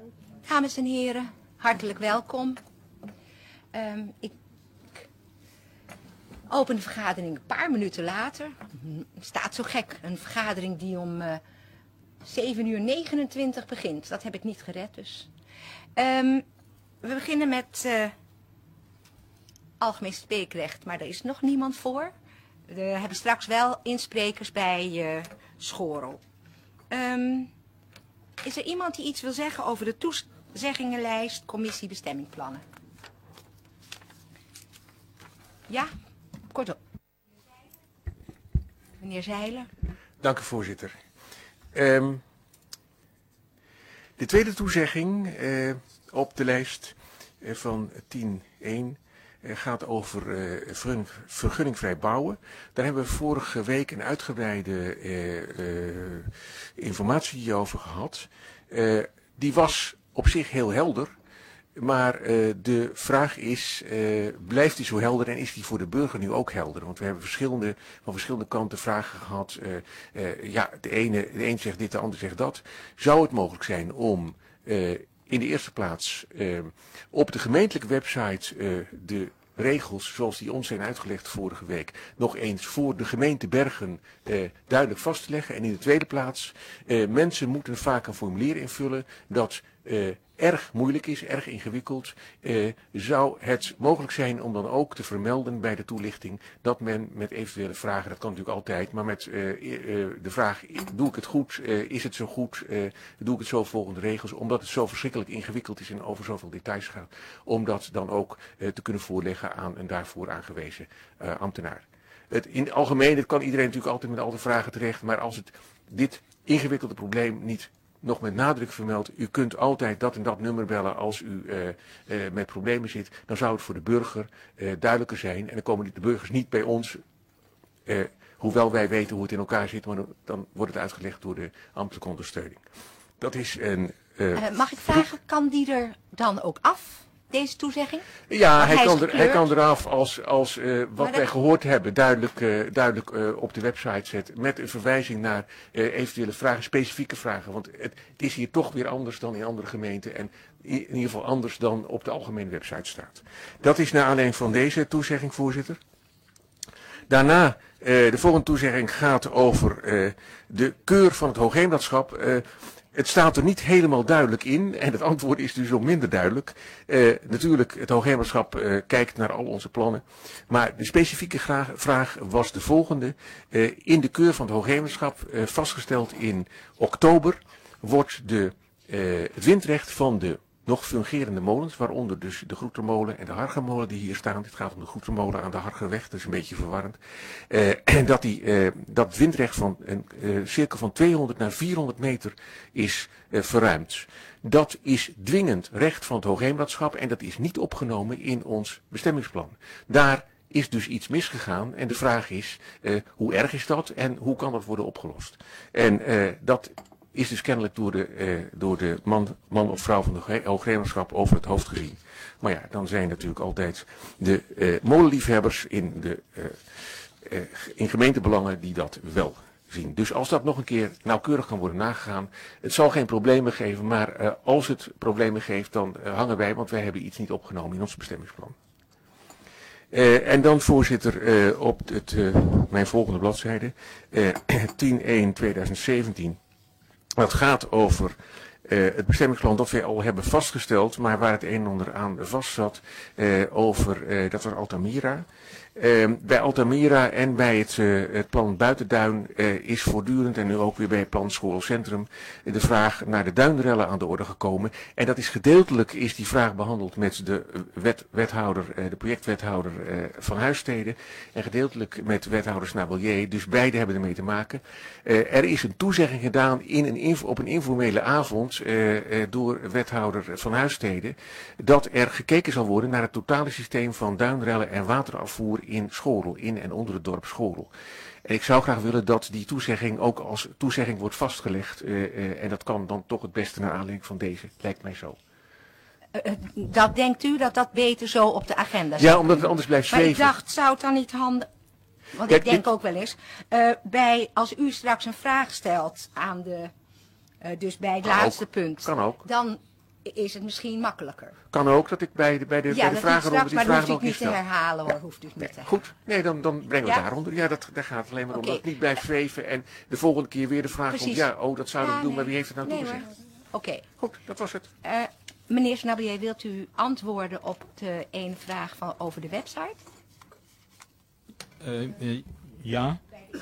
Dames en heren, hartelijk welkom. Ik open de vergadering een paar minuten later. Staat zo gek, een vergadering die om 7:29 begint. Dat heb ik niet gered dus. We beginnen met algemeen spreekrecht, maar er is nog niemand voor. We hebben straks wel insprekers bij Schorel. Is er iemand die iets wil zeggen over de toezeggingenlijst commissie bestemmingplannen? Ja, kortom. Meneer Zeiler. Dank u, voorzitter. De tweede toezegging op de lijst van 10.1 gaat over vergunningvrij bouwen. Daar hebben we vorige week een uitgebreide informatie over gehad. Die was op zich heel helder. Maar de vraag is, blijft die zo helder en is die voor de burger nu ook helder? Want we hebben van verschillende kanten vragen gehad. Ja, de een zegt dit, de ander zegt dat. Zou het mogelijk zijn om in de eerste plaats op de gemeentelijke website de regels zoals die ons zijn uitgelegd vorige week nog eens voor de gemeente Bergen duidelijk vast te leggen? En in de tweede plaats, mensen moeten vaak een formulier invullen dat erg moeilijk is, erg ingewikkeld. Zou het mogelijk zijn om dan ook te vermelden bij de toelichting dat men met eventuele vragen, dat kan natuurlijk altijd, maar met de vraag, doe ik het goed, is het zo goed, doe ik het zo volgens de regels, omdat het zo verschrikkelijk ingewikkeld is en over zoveel details gaat, om dat dan ook te kunnen voorleggen aan een daarvoor aangewezen ambtenaar. In het algemeen, het kan iedereen natuurlijk altijd met al de vragen terecht, maar als het dit ingewikkelde probleem niet nog met nadruk vermeld, u kunt altijd dat en dat nummer bellen als u met problemen zit, dan zou het voor de burger duidelijker zijn. En dan komen de burgers niet bij ons, hoewel wij weten hoe het in elkaar zit, maar dan wordt het uitgelegd door de ambtelijke ondersteuning. Dat is een... Mag ik vragen, kan die er dan ook af? Deze toezegging? Ja, hij kan eraf als wat wij gehoord hebben duidelijk op de website zet. Met een verwijzing naar eventuele vragen, specifieke vragen. Want het is hier toch weer anders dan in andere gemeenten. En in ieder geval anders dan op de algemene website staat. Dat is naar aanleiding van deze toezegging, voorzitter. Daarna, de volgende toezegging gaat over de keur van het Hoogheemraadschap. Het staat er niet helemaal duidelijk in en het antwoord is dus ook minder duidelijk. Natuurlijk, het Hoogheemraadschap kijkt naar al onze plannen. Maar de specifieke vraag was de volgende. In de keur van het Hoogheemraadschap, vastgesteld in oktober, wordt het windrecht van de nog fungerende molens, waaronder dus de Groetermolen en de Hargermolen die hier staan. Dit gaat om de Groetermolen aan de Hargerweg, dat is een beetje verwarrend. En dat windrecht van een cirkel van 200 naar 400 meter is verruimd. Dat is dwingend recht van het Hoogheemraadschap en dat is niet opgenomen in ons bestemmingsplan. Daar is dus iets misgegaan en de vraag is, hoe erg is dat en hoe kan dat worden opgelost? En dat is dus kennelijk door de man of vrouw van de Hoogheemraadschap over het hoofd gezien. Maar ja, dan zijn natuurlijk altijd de molenliefhebbers in gemeentebelangen die dat wel zien. Dus als dat nog een keer nauwkeurig kan worden nagegaan, het zal geen problemen geven, maar als het problemen geeft, dan hangen wij, want wij hebben iets niet opgenomen in ons bestemmingsplan. En dan, voorzitter, op mijn volgende bladzijde, 10.1.2017. Dat gaat over het bestemmingsplan dat wij al hebben vastgesteld, maar waar het een en ander aan vast zat, dat was Altamira. Bij Altamira en bij het plan Buitenduin is voortdurend, en nu ook weer bij het plan Schoolcentrum, de vraag naar de duinrellen aan de orde gekomen. En dat is gedeeltelijk die vraag behandeld met de de projectwethouder van Huissteden en gedeeltelijk met wethouder Snabelier. Dus beide hebben ermee te maken. Er is een toezegging gedaan op een informele avond door wethouder van Huissteden dat er gekeken zal worden naar het totale systeem van duinrellen en waterafvoer in Schorel, in en onder het dorp Schorel. En ik zou graag willen dat die toezegging ook als toezegging wordt vastgelegd. En dat kan dan toch het beste naar aanleiding van deze, lijkt mij zo. Dat denkt u dat beter zo op de agenda staat? Ja, omdat het anders blijft zweven. Maar ik dacht, zou het dan niet handig... Want ik denk ook wel eens, als u straks een vraag stelt aan dus bij het laatste punt, kan ook. Dan is het misschien makkelijker. Kan ook dat ik bij de vragenronde die vragen ook niet niet te herhalen hoor. Hoeft u niet te herhalen. Goed, nee, dan brengen we het daaronder. Ja, daar gaat het alleen maar om dat het niet blijft zweven en de volgende keer weer de vraag komt, dat zouden we doen, maar wie heeft het nou toegezegd? Oké. Goed, dat was het. Meneer Snablier, wilt u antwoorden op de ene vraag over de website? Ja.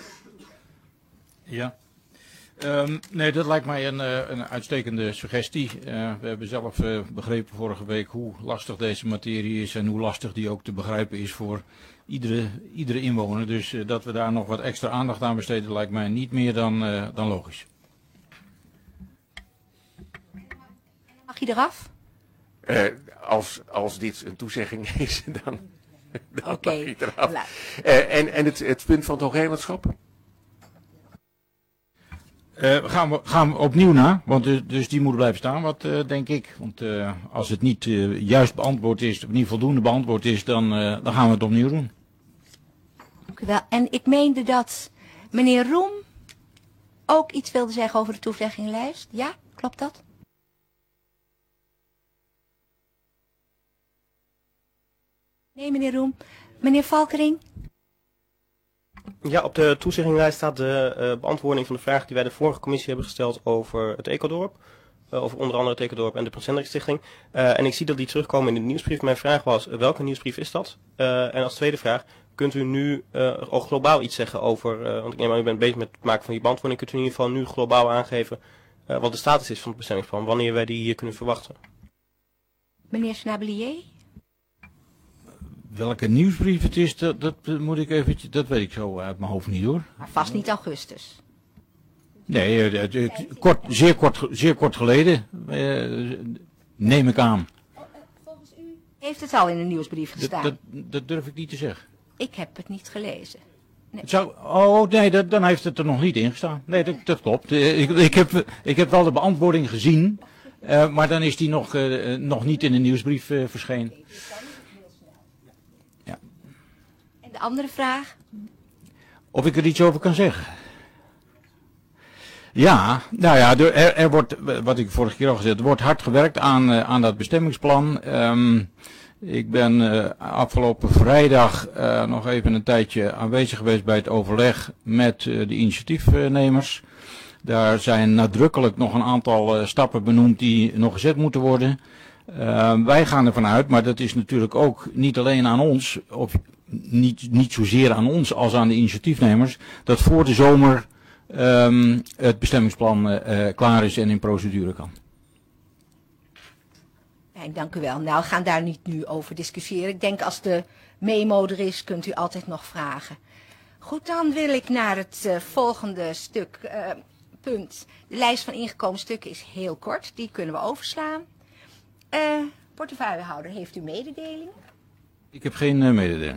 Ja. Nee, dat lijkt mij een uitstekende suggestie. We hebben zelf begrepen vorige week hoe lastig deze materie is en hoe lastig die ook te begrijpen is voor iedere inwoner. Dus dat we daar nog wat extra aandacht aan besteden lijkt mij niet meer dan logisch. Mag je eraf? Als dit een toezegging is, dan mag je eraf. En het punt van het hoogheemraadschap? Gaan we opnieuw naar, want dus die moet blijven staan, denk ik. Want als het niet juist beantwoord is, of niet voldoende beantwoord is, dan gaan we het opnieuw doen. Dank u wel. En ik meende dat meneer Roem ook iets wilde zeggen over de toezeggingslijst. Ja, klopt dat? Nee, meneer Roem. Meneer Valkering? Ja, op de toezegginglijst staat de beantwoording van de vraag die wij de vorige commissie hebben gesteld over het Ecodorp. Over onder andere het Ecodorp en de Prins Hendrik Stichting. En ik zie dat die terugkomen in de nieuwsbrief. Mijn vraag was, welke nieuwsbrief is dat? En als tweede vraag, kunt u nu ook globaal iets zeggen over, want ik neem aan, u bent bezig met het maken van die beantwoording. Kunt u in ieder geval nu globaal aangeven wat de status is van het bestemmingsplan? Wanneer wij die hier kunnen verwachten? Meneer Snablier? Welke nieuwsbrief het is, dat moet ik eventjes, dat weet ik zo uit mijn hoofd niet hoor. Maar vast niet augustus. Nee, zeer kort geleden, neem ik aan. Volgens u heeft het al in de nieuwsbrief gestaan? Dat durf ik niet te zeggen. Ik heb het niet gelezen. Nee. Dan heeft het er nog niet in gestaan. Nee, dat klopt. Ik heb wel de beantwoording gezien, maar dan is die nog niet in de nieuwsbrief verschenen. Ja. En de andere vraag? Of ik er iets over kan zeggen? Ja, nou ja, er wordt, wat ik vorige keer al gezegd, er wordt hard gewerkt aan dat bestemmingsplan. Ik ben afgelopen vrijdag nog even een tijdje aanwezig geweest bij het overleg met de initiatiefnemers. Daar zijn nadrukkelijk nog een aantal stappen benoemd die nog gezet moeten worden. Wij gaan ervan uit, maar dat is natuurlijk ook niet alleen aan ons, of niet zozeer aan ons als aan de initiatiefnemers, dat voor de zomer het bestemmingsplan klaar is en in procedure kan. Nee, dank u wel. Nou, we gaan daar niet nu over discussiëren. Ik denk als de memo er is, kunt u altijd nog vragen. Goed, dan wil ik naar het volgende stuk, punt. De lijst van ingekomen stukken is heel kort. Die kunnen we overslaan. Portefeuillehouder, heeft u mededeling? Ik heb geen mededeling.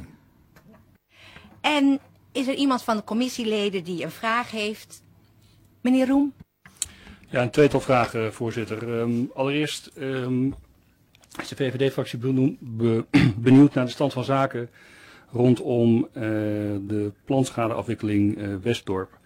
En is er iemand van de commissieleden die een vraag heeft? Meneer Roem? Ja, een tweetal vragen, voorzitter. Allereerst is de VVD-fractie benieuwd naar de stand van zaken rondom de planschadeafwikkeling Westdorp.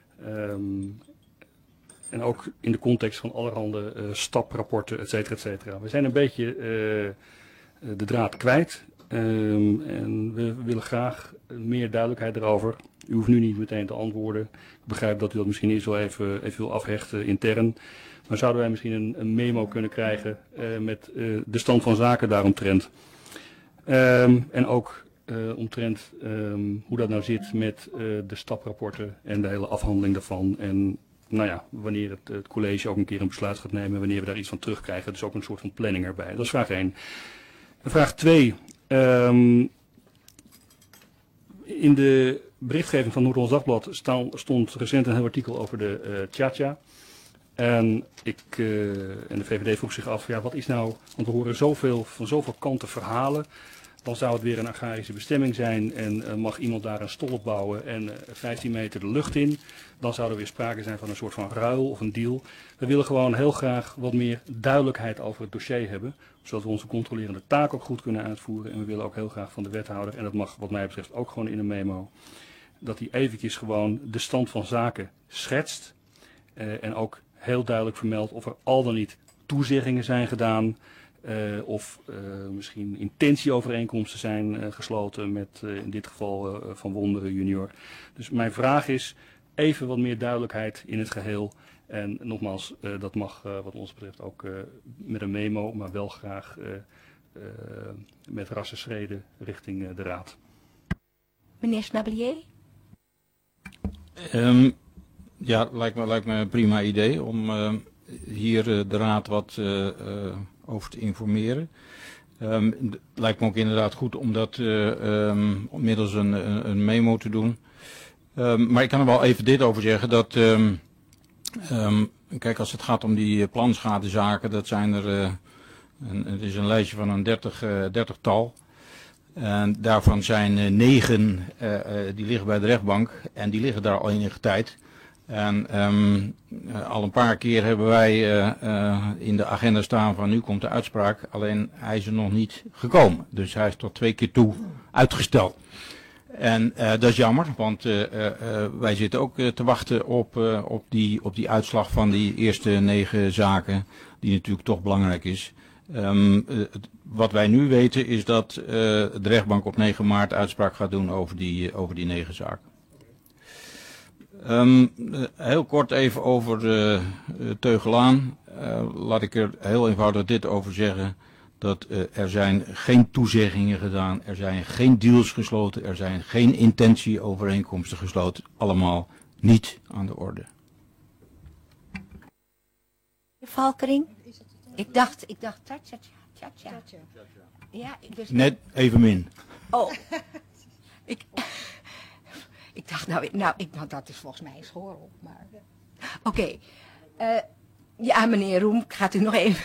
En ook in de context van allerhande staprapporten, et cetera, et cetera. We zijn een beetje de draad kwijt. En we willen graag meer duidelijkheid erover. U hoeft nu niet meteen te antwoorden. Ik begrijp dat u dat misschien eerst wel even wil afhechten intern. Maar zouden wij misschien een memo kunnen krijgen met de stand van zaken daaromtrent. En ook omtrent hoe dat nou zit met de staprapporten en de hele afhandeling daarvan. En nou ja, wanneer het college ook een keer een besluit gaat nemen, wanneer we daar iets van terugkrijgen. Dus ook een soort van planning erbij. Dat is vraag 1. Vraag 2. In de berichtgeving van Noord-Hollands Dagblad stond recent een heel artikel over de Tjatja. En de VVD vroeg zich af, ja, wat is nou, want we horen van zoveel kanten verhalen. Dan zou het weer een agrarische bestemming zijn en mag iemand daar een stolp bouwen en 15 meter de lucht in. Dan zou er weer sprake zijn van een soort van ruil of een deal. We willen gewoon heel graag wat meer duidelijkheid over het dossier hebben. Zodat we onze controlerende taak ook goed kunnen uitvoeren. En we willen ook heel graag van de wethouder, en dat mag wat mij betreft ook gewoon in een memo, dat hij eventjes gewoon de stand van zaken schetst. En ook heel duidelijk vermeldt of er al dan niet toezeggingen zijn gedaan of misschien intentieovereenkomsten zijn gesloten met in dit geval Van Wonderen junior. Dus mijn vraag is even wat meer duidelijkheid in het geheel. En nogmaals, dat mag wat ons betreft ook met een memo, maar wel graag met rasse schreden richting de Raad. Meneer Snablier? Ja, lijkt me een prima idee om hier de Raad wat over te informeren. Lijkt me ook inderdaad goed om dat middels een memo te doen. Maar ik kan er wel even dit over zeggen, dat kijk, als het gaat om die planschadezaken, dat zijn er, het is een lijstje van een 30-tal. En daarvan zijn 9, die liggen bij de rechtbank en die liggen daar al enige tijd. En al een paar keer hebben wij in de agenda staan van nu komt de uitspraak, alleen hij is er nog niet gekomen. Dus hij is tot 2 keer toe uitgesteld. En dat is jammer, want wij zitten ook te wachten op die uitslag van die eerste 9 zaken, die natuurlijk toch belangrijk is. Wat wij nu weten is dat de rechtbank op 9 maart uitspraak gaat doen over die 9 zaken. Heel kort even over Teugelaan. Laat ik er heel eenvoudig dit over zeggen. Dat er zijn geen toezeggingen gedaan, er zijn geen deals gesloten, er zijn geen intentieovereenkomsten gesloten. Allemaal niet aan de orde. Valkering? Ik dacht, Tatja. Ja, dus... Net evenmin. Oh. Ik dacht, dat is volgens mij een schoorl. Maar... Oké. Ja, meneer Roem, gaat u nog even...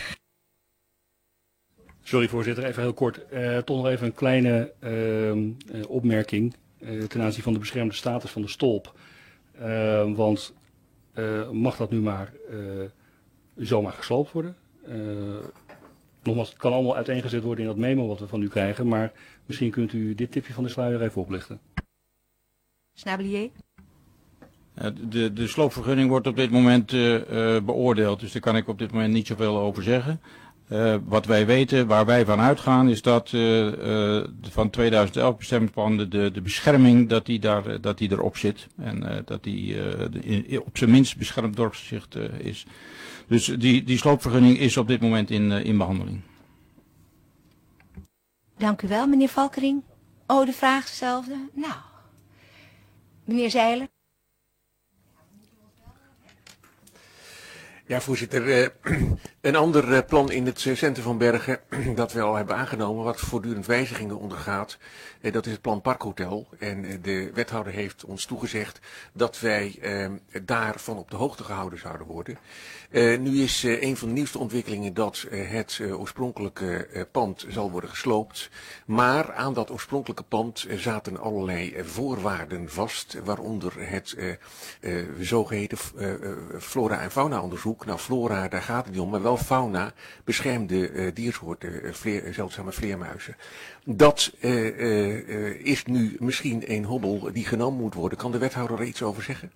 Sorry voorzitter, even heel kort. Toch nog even een kleine opmerking ten aanzien van de beschermde status van de stolp. Want mag dat nu maar zomaar gesloopt worden? Nogmaals, het kan allemaal uiteengezet worden in dat memo wat we van u krijgen, maar misschien kunt u dit tipje van de sluier even oplichten. Snablier? De sloopvergunning wordt op dit moment beoordeeld, dus daar kan ik op dit moment niet zoveel over zeggen. Wat wij weten, waar wij van uitgaan, is dat van 2011 bestemmingsplan de bescherming dat die erop zit. En dat die op zijn minst beschermd dorpsgezicht is. Dus die sloopvergunning is op dit moment in behandeling. Dank u wel, meneer Valkering. Oh, de vraag is hetzelfde. Nou, meneer Zeiler. Ja, voorzitter. Een ander plan in het centrum van Bergen dat we al hebben aangenomen, wat voortdurend wijzigingen ondergaat, dat is het plan Parkhotel. En de wethouder heeft ons toegezegd dat wij daarvan op de hoogte gehouden zouden worden. Nu is een van de nieuwste ontwikkelingen dat het oorspronkelijke pand zal worden gesloopt. Maar aan dat oorspronkelijke pand zaten allerlei voorwaarden vast, waaronder het zogeheten flora- en fauna-onderzoek. Nou, flora, daar gaat het niet om, maar wel fauna, beschermde diersoorten, zeldzame vleermuizen. Dat is nu misschien een hobbel die genomen moet worden. Kan de wethouder er iets over zeggen?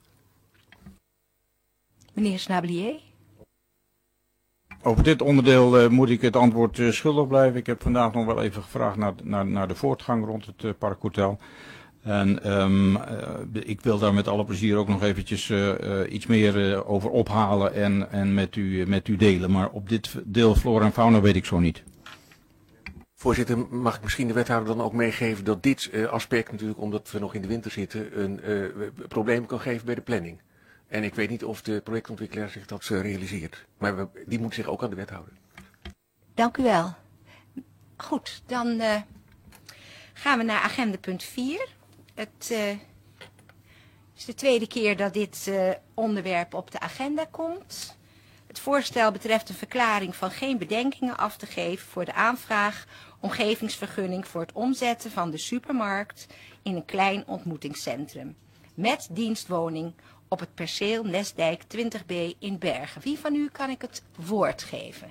Meneer Snablier? Over dit onderdeel moet ik het antwoord schuldig blijven. Ik heb vandaag nog wel even gevraagd naar de voortgang rond het Parkhotel. En ik wil daar met alle plezier ook nog eventjes iets meer over ophalen en met u delen. Maar op dit deel flora en fauna weet ik zo niet. Voorzitter, mag ik misschien de wethouder dan ook meegeven dat dit aspect natuurlijk, omdat we nog in de winter zitten, een probleem kan geven bij de planning. En ik weet niet of de projectontwikkelaar zich dat realiseert. Maar die moet zich ook aan de wet houden. Dank u wel. Goed, dan gaan we naar agenda punt 4. Het is de tweede keer dat dit onderwerp op de agenda komt. Het voorstel betreft een verklaring van geen bedenkingen af te geven voor de aanvraag omgevingsvergunning voor het omzetten van de supermarkt in een klein ontmoetingscentrum. Met dienstwoning op het perceel Nestdijk 20B in Bergen. Wie van u kan ik het woord geven?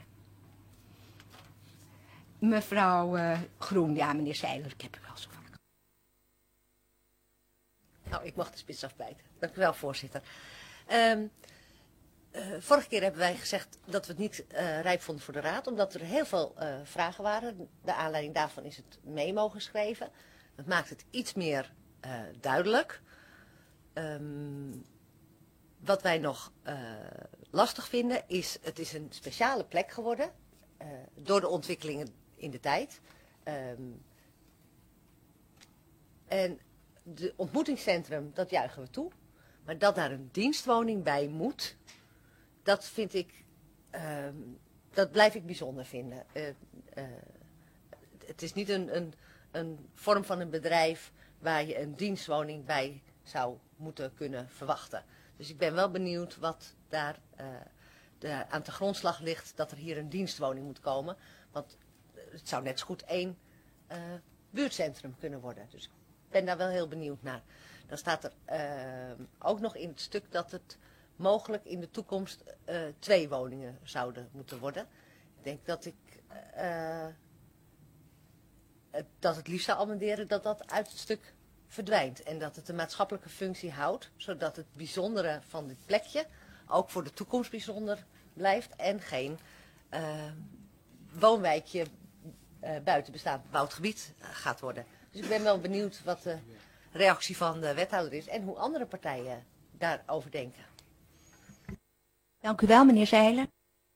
Mevrouw Groen, ja meneer Zeiler, ik heb u wel zo vaak. Nou, ik mag de spits afbijten. Dank u wel, voorzitter. Vorige keer hebben wij gezegd dat we het niet rijp vonden voor de raad, omdat er heel veel vragen waren. De aanleiding daarvan is het memo geschreven. Dat maakt het iets meer duidelijk. Wat wij nog lastig vinden is, het is een speciale plek geworden door de ontwikkelingen in de tijd. En het ontmoetingscentrum, dat juichen we toe. Maar dat daar een dienstwoning bij moet, dat vind ik, dat blijf ik bijzonder vinden. Het is niet een vorm van een bedrijf waar je een dienstwoning bij zou moeten kunnen verwachten. Dus ik ben wel benieuwd wat daar aan de grondslag ligt dat er hier een dienstwoning moet komen. Want het zou net zo goed 1 buurtcentrum kunnen worden. Dus ik ben daar wel heel benieuwd naar. Dan staat er ook nog in het stuk dat het mogelijk in de toekomst 2 woningen zouden moeten worden. Ik denk dat ik dat het liefst zou amenderen dat dat uit het stuk verdwijnt. En dat het een maatschappelijke functie houdt, zodat het bijzondere van dit plekje ook voor de toekomst bijzonder blijft. En geen woonwijkje buiten bestaand bebouwd gebied gaat worden. Dus ik ben wel benieuwd wat de reactie van de wethouder is en hoe andere partijen daarover denken. Dank u wel, meneer Zeiler.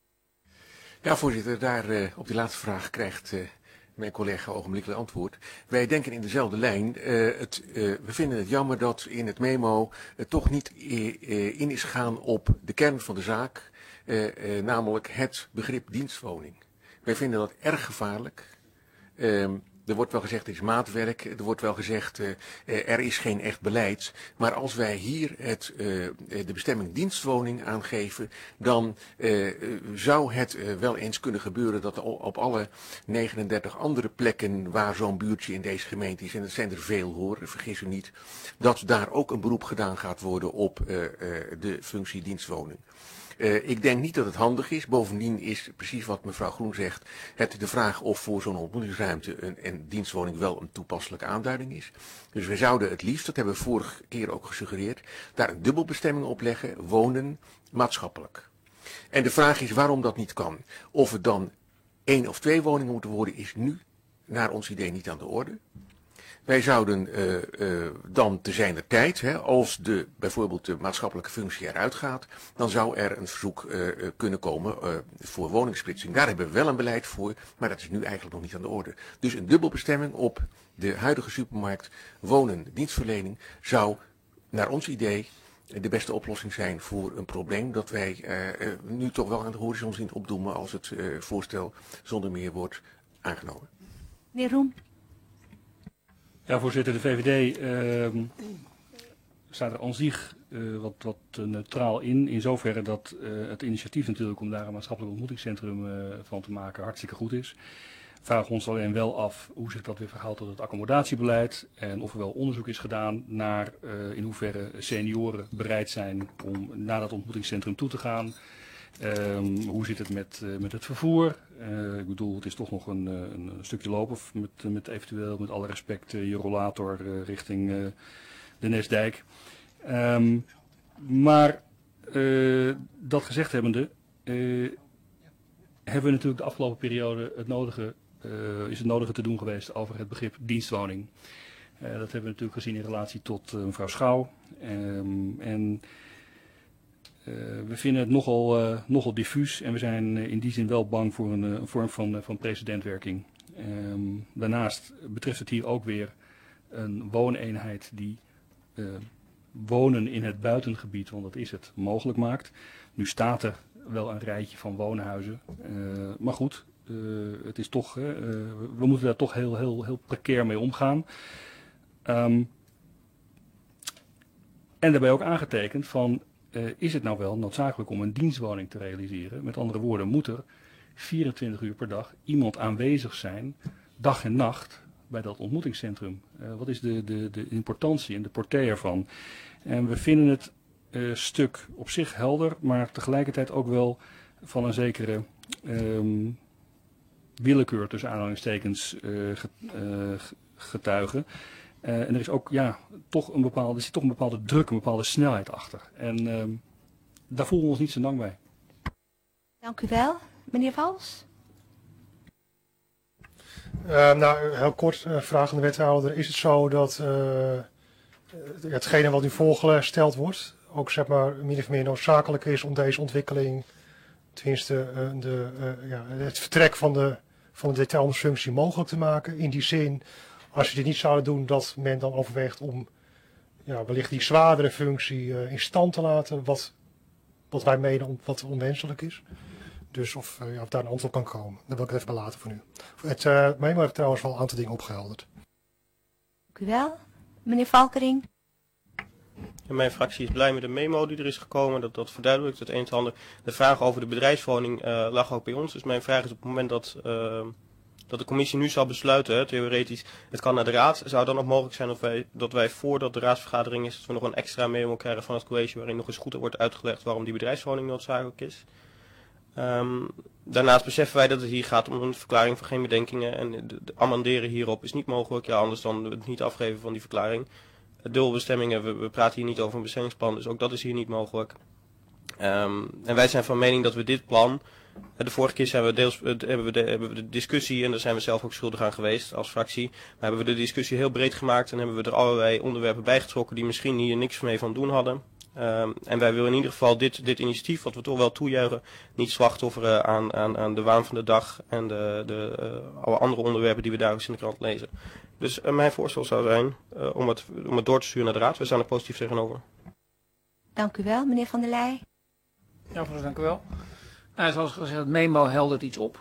Ja, voorzitter, daar op die laatste vraag krijgt mijn collega ogenblikkelijk antwoord. Wij denken in dezelfde lijn. We vinden het jammer dat in het memo toch niet in is gegaan op de kern van de zaak, namelijk het begrip dienstwoning. Wij vinden dat erg gevaarlijk. Er wordt wel gezegd, het is maatwerk. Er wordt wel gezegd, er is geen echt beleid. Maar als wij hier de bestemming dienstwoning aangeven, dan zou het wel eens kunnen gebeuren dat op alle 39 andere plekken waar zo'n buurtje in deze gemeente is, en dat zijn er veel hoor, vergis u niet, dat daar ook een beroep gedaan gaat worden op de functie dienstwoning. Ik denk niet dat het handig is. Bovendien is precies wat mevrouw Groen zegt, de vraag of voor zo'n ontmoetingsruimte een dienstwoning wel een toepasselijke aanduiding is. Dus wij zouden het liefst, dat hebben we vorige keer ook gesuggereerd, daar een dubbelbestemming op leggen, wonen, maatschappelijk. En de vraag is waarom dat niet kan. Of het dan 1 of 2 woningen moeten worden, is nu naar ons idee niet aan de orde. Wij zouden dan te zijner tijd, als bijvoorbeeld de maatschappelijke functie eruit gaat, dan zou er een verzoek kunnen komen voor woningsplitsing. Daar hebben we wel een beleid voor, maar dat is nu eigenlijk nog niet aan de orde. Dus een dubbelbestemming op de huidige supermarkt wonen, dienstverlening, zou naar ons idee de beste oplossing zijn voor een probleem dat wij nu toch wel aan de horizon zien opdoemen als het voorstel zonder meer wordt aangenomen. Meneer Roem. Ja, voorzitter, de VVD staat er aan zich wat neutraal in zoverre dat het initiatief natuurlijk om daar een maatschappelijk ontmoetingscentrum van te maken hartstikke goed is. We vragen ons alleen wel af hoe zich dat weer verhoudt tot het accommodatiebeleid en of er wel onderzoek is gedaan naar in hoeverre senioren bereid zijn om naar dat ontmoetingscentrum toe te gaan. Hoe zit het met het vervoer? Ik bedoel, het is toch nog een stukje lopen met eventueel, met alle respect, je rollator richting de Nesdijk. Maar dat gezegd hebbende, hebben we natuurlijk de afgelopen periode is het nodige te doen geweest over het begrip dienstwoning. Dat hebben we natuurlijk gezien in relatie tot mevrouw Schouw. We vinden het nogal diffuus en we zijn in die zin wel bang voor een vorm van precedentwerking. Daarnaast betreft het hier ook weer een wooneenheid die wonen in het buitengebied, want dat is het, mogelijk maakt. Nu staat er wel een rijtje van woonhuizen, maar goed, het is toch, we moeten daar toch heel precair mee omgaan. En daarbij ook aangetekend van, is het nou wel noodzakelijk om een dienstwoning te realiseren? Met andere woorden, moet er 24 uur per dag iemand aanwezig zijn, dag en nacht, bij dat ontmoetingscentrum? Wat is de importantie en de portée ervan? En we vinden het stuk op zich helder, maar tegelijkertijd ook wel van een zekere willekeur tussen aanhalingstekens getuigen. En er is ook er zit toch een bepaalde druk, een bepaalde snelheid achter. En daar voelen we ons niet zo lang bij. Dank u wel. Meneer Vals? Heel kort, vraag aan de wethouder. Is het zo dat hetgene wat nu voorgesteld wordt, ook zeg maar min of meer noodzakelijk is om deze ontwikkeling, tenminste het vertrek van de detailhandelsfunctie mogelijk te maken? In die zin, als je dit niet zouden doen, dat men dan overweegt om wellicht die zwaardere functie in stand te laten, wat wij menen wat onwenselijk is. Dus of daar een antwoord kan komen. Dat wil ik het even belaten voor nu. Het memo heeft trouwens wel een aantal dingen opgehelderd. Dank u wel. Meneer Valkering? En mijn fractie is blij met de memo die er is gekomen. Dat verduidelijkt het een en het ander. De vraag over de bedrijfswoning lag ook bij ons. Dus mijn vraag is op het moment dat de commissie nu zal besluiten, theoretisch, het kan naar de raad. Zou het dan nog mogelijk zijn dat wij voordat de raadsvergadering is, dat we nog een extra memo krijgen van het college waarin nog eens goed wordt uitgelegd waarom die bedrijfswoning noodzakelijk is. Daarnaast beseffen wij dat het hier gaat om een verklaring van geen bedenkingen en de amenderen hierop is niet mogelijk. Ja, anders dan het niet afgeven van die verklaring. Doelbestemmingen, we praten hier niet over een bestemmingsplan, dus ook dat is hier niet mogelijk. En wij zijn van mening dat we dit plan, de vorige keer hebben we de discussie, en daar zijn we zelf ook schuldig aan geweest als fractie, maar hebben we de discussie heel breed gemaakt en hebben we er allerlei onderwerpen bijgetrokken die misschien hier niks mee van doen hadden. En wij willen in ieder geval dit initiatief, wat we toch wel toejuichen, niet slachtofferen aan de waan van de dag en alle andere onderwerpen die we dagelijks in de krant lezen. Dus mijn voorstel zou zijn om het door te sturen naar de raad. We staan er positief tegenover. Dank u wel, meneer Van der Leij. Ja, voorzitter, dank u wel. Nou, zoals gezegd, het memo heldert iets op.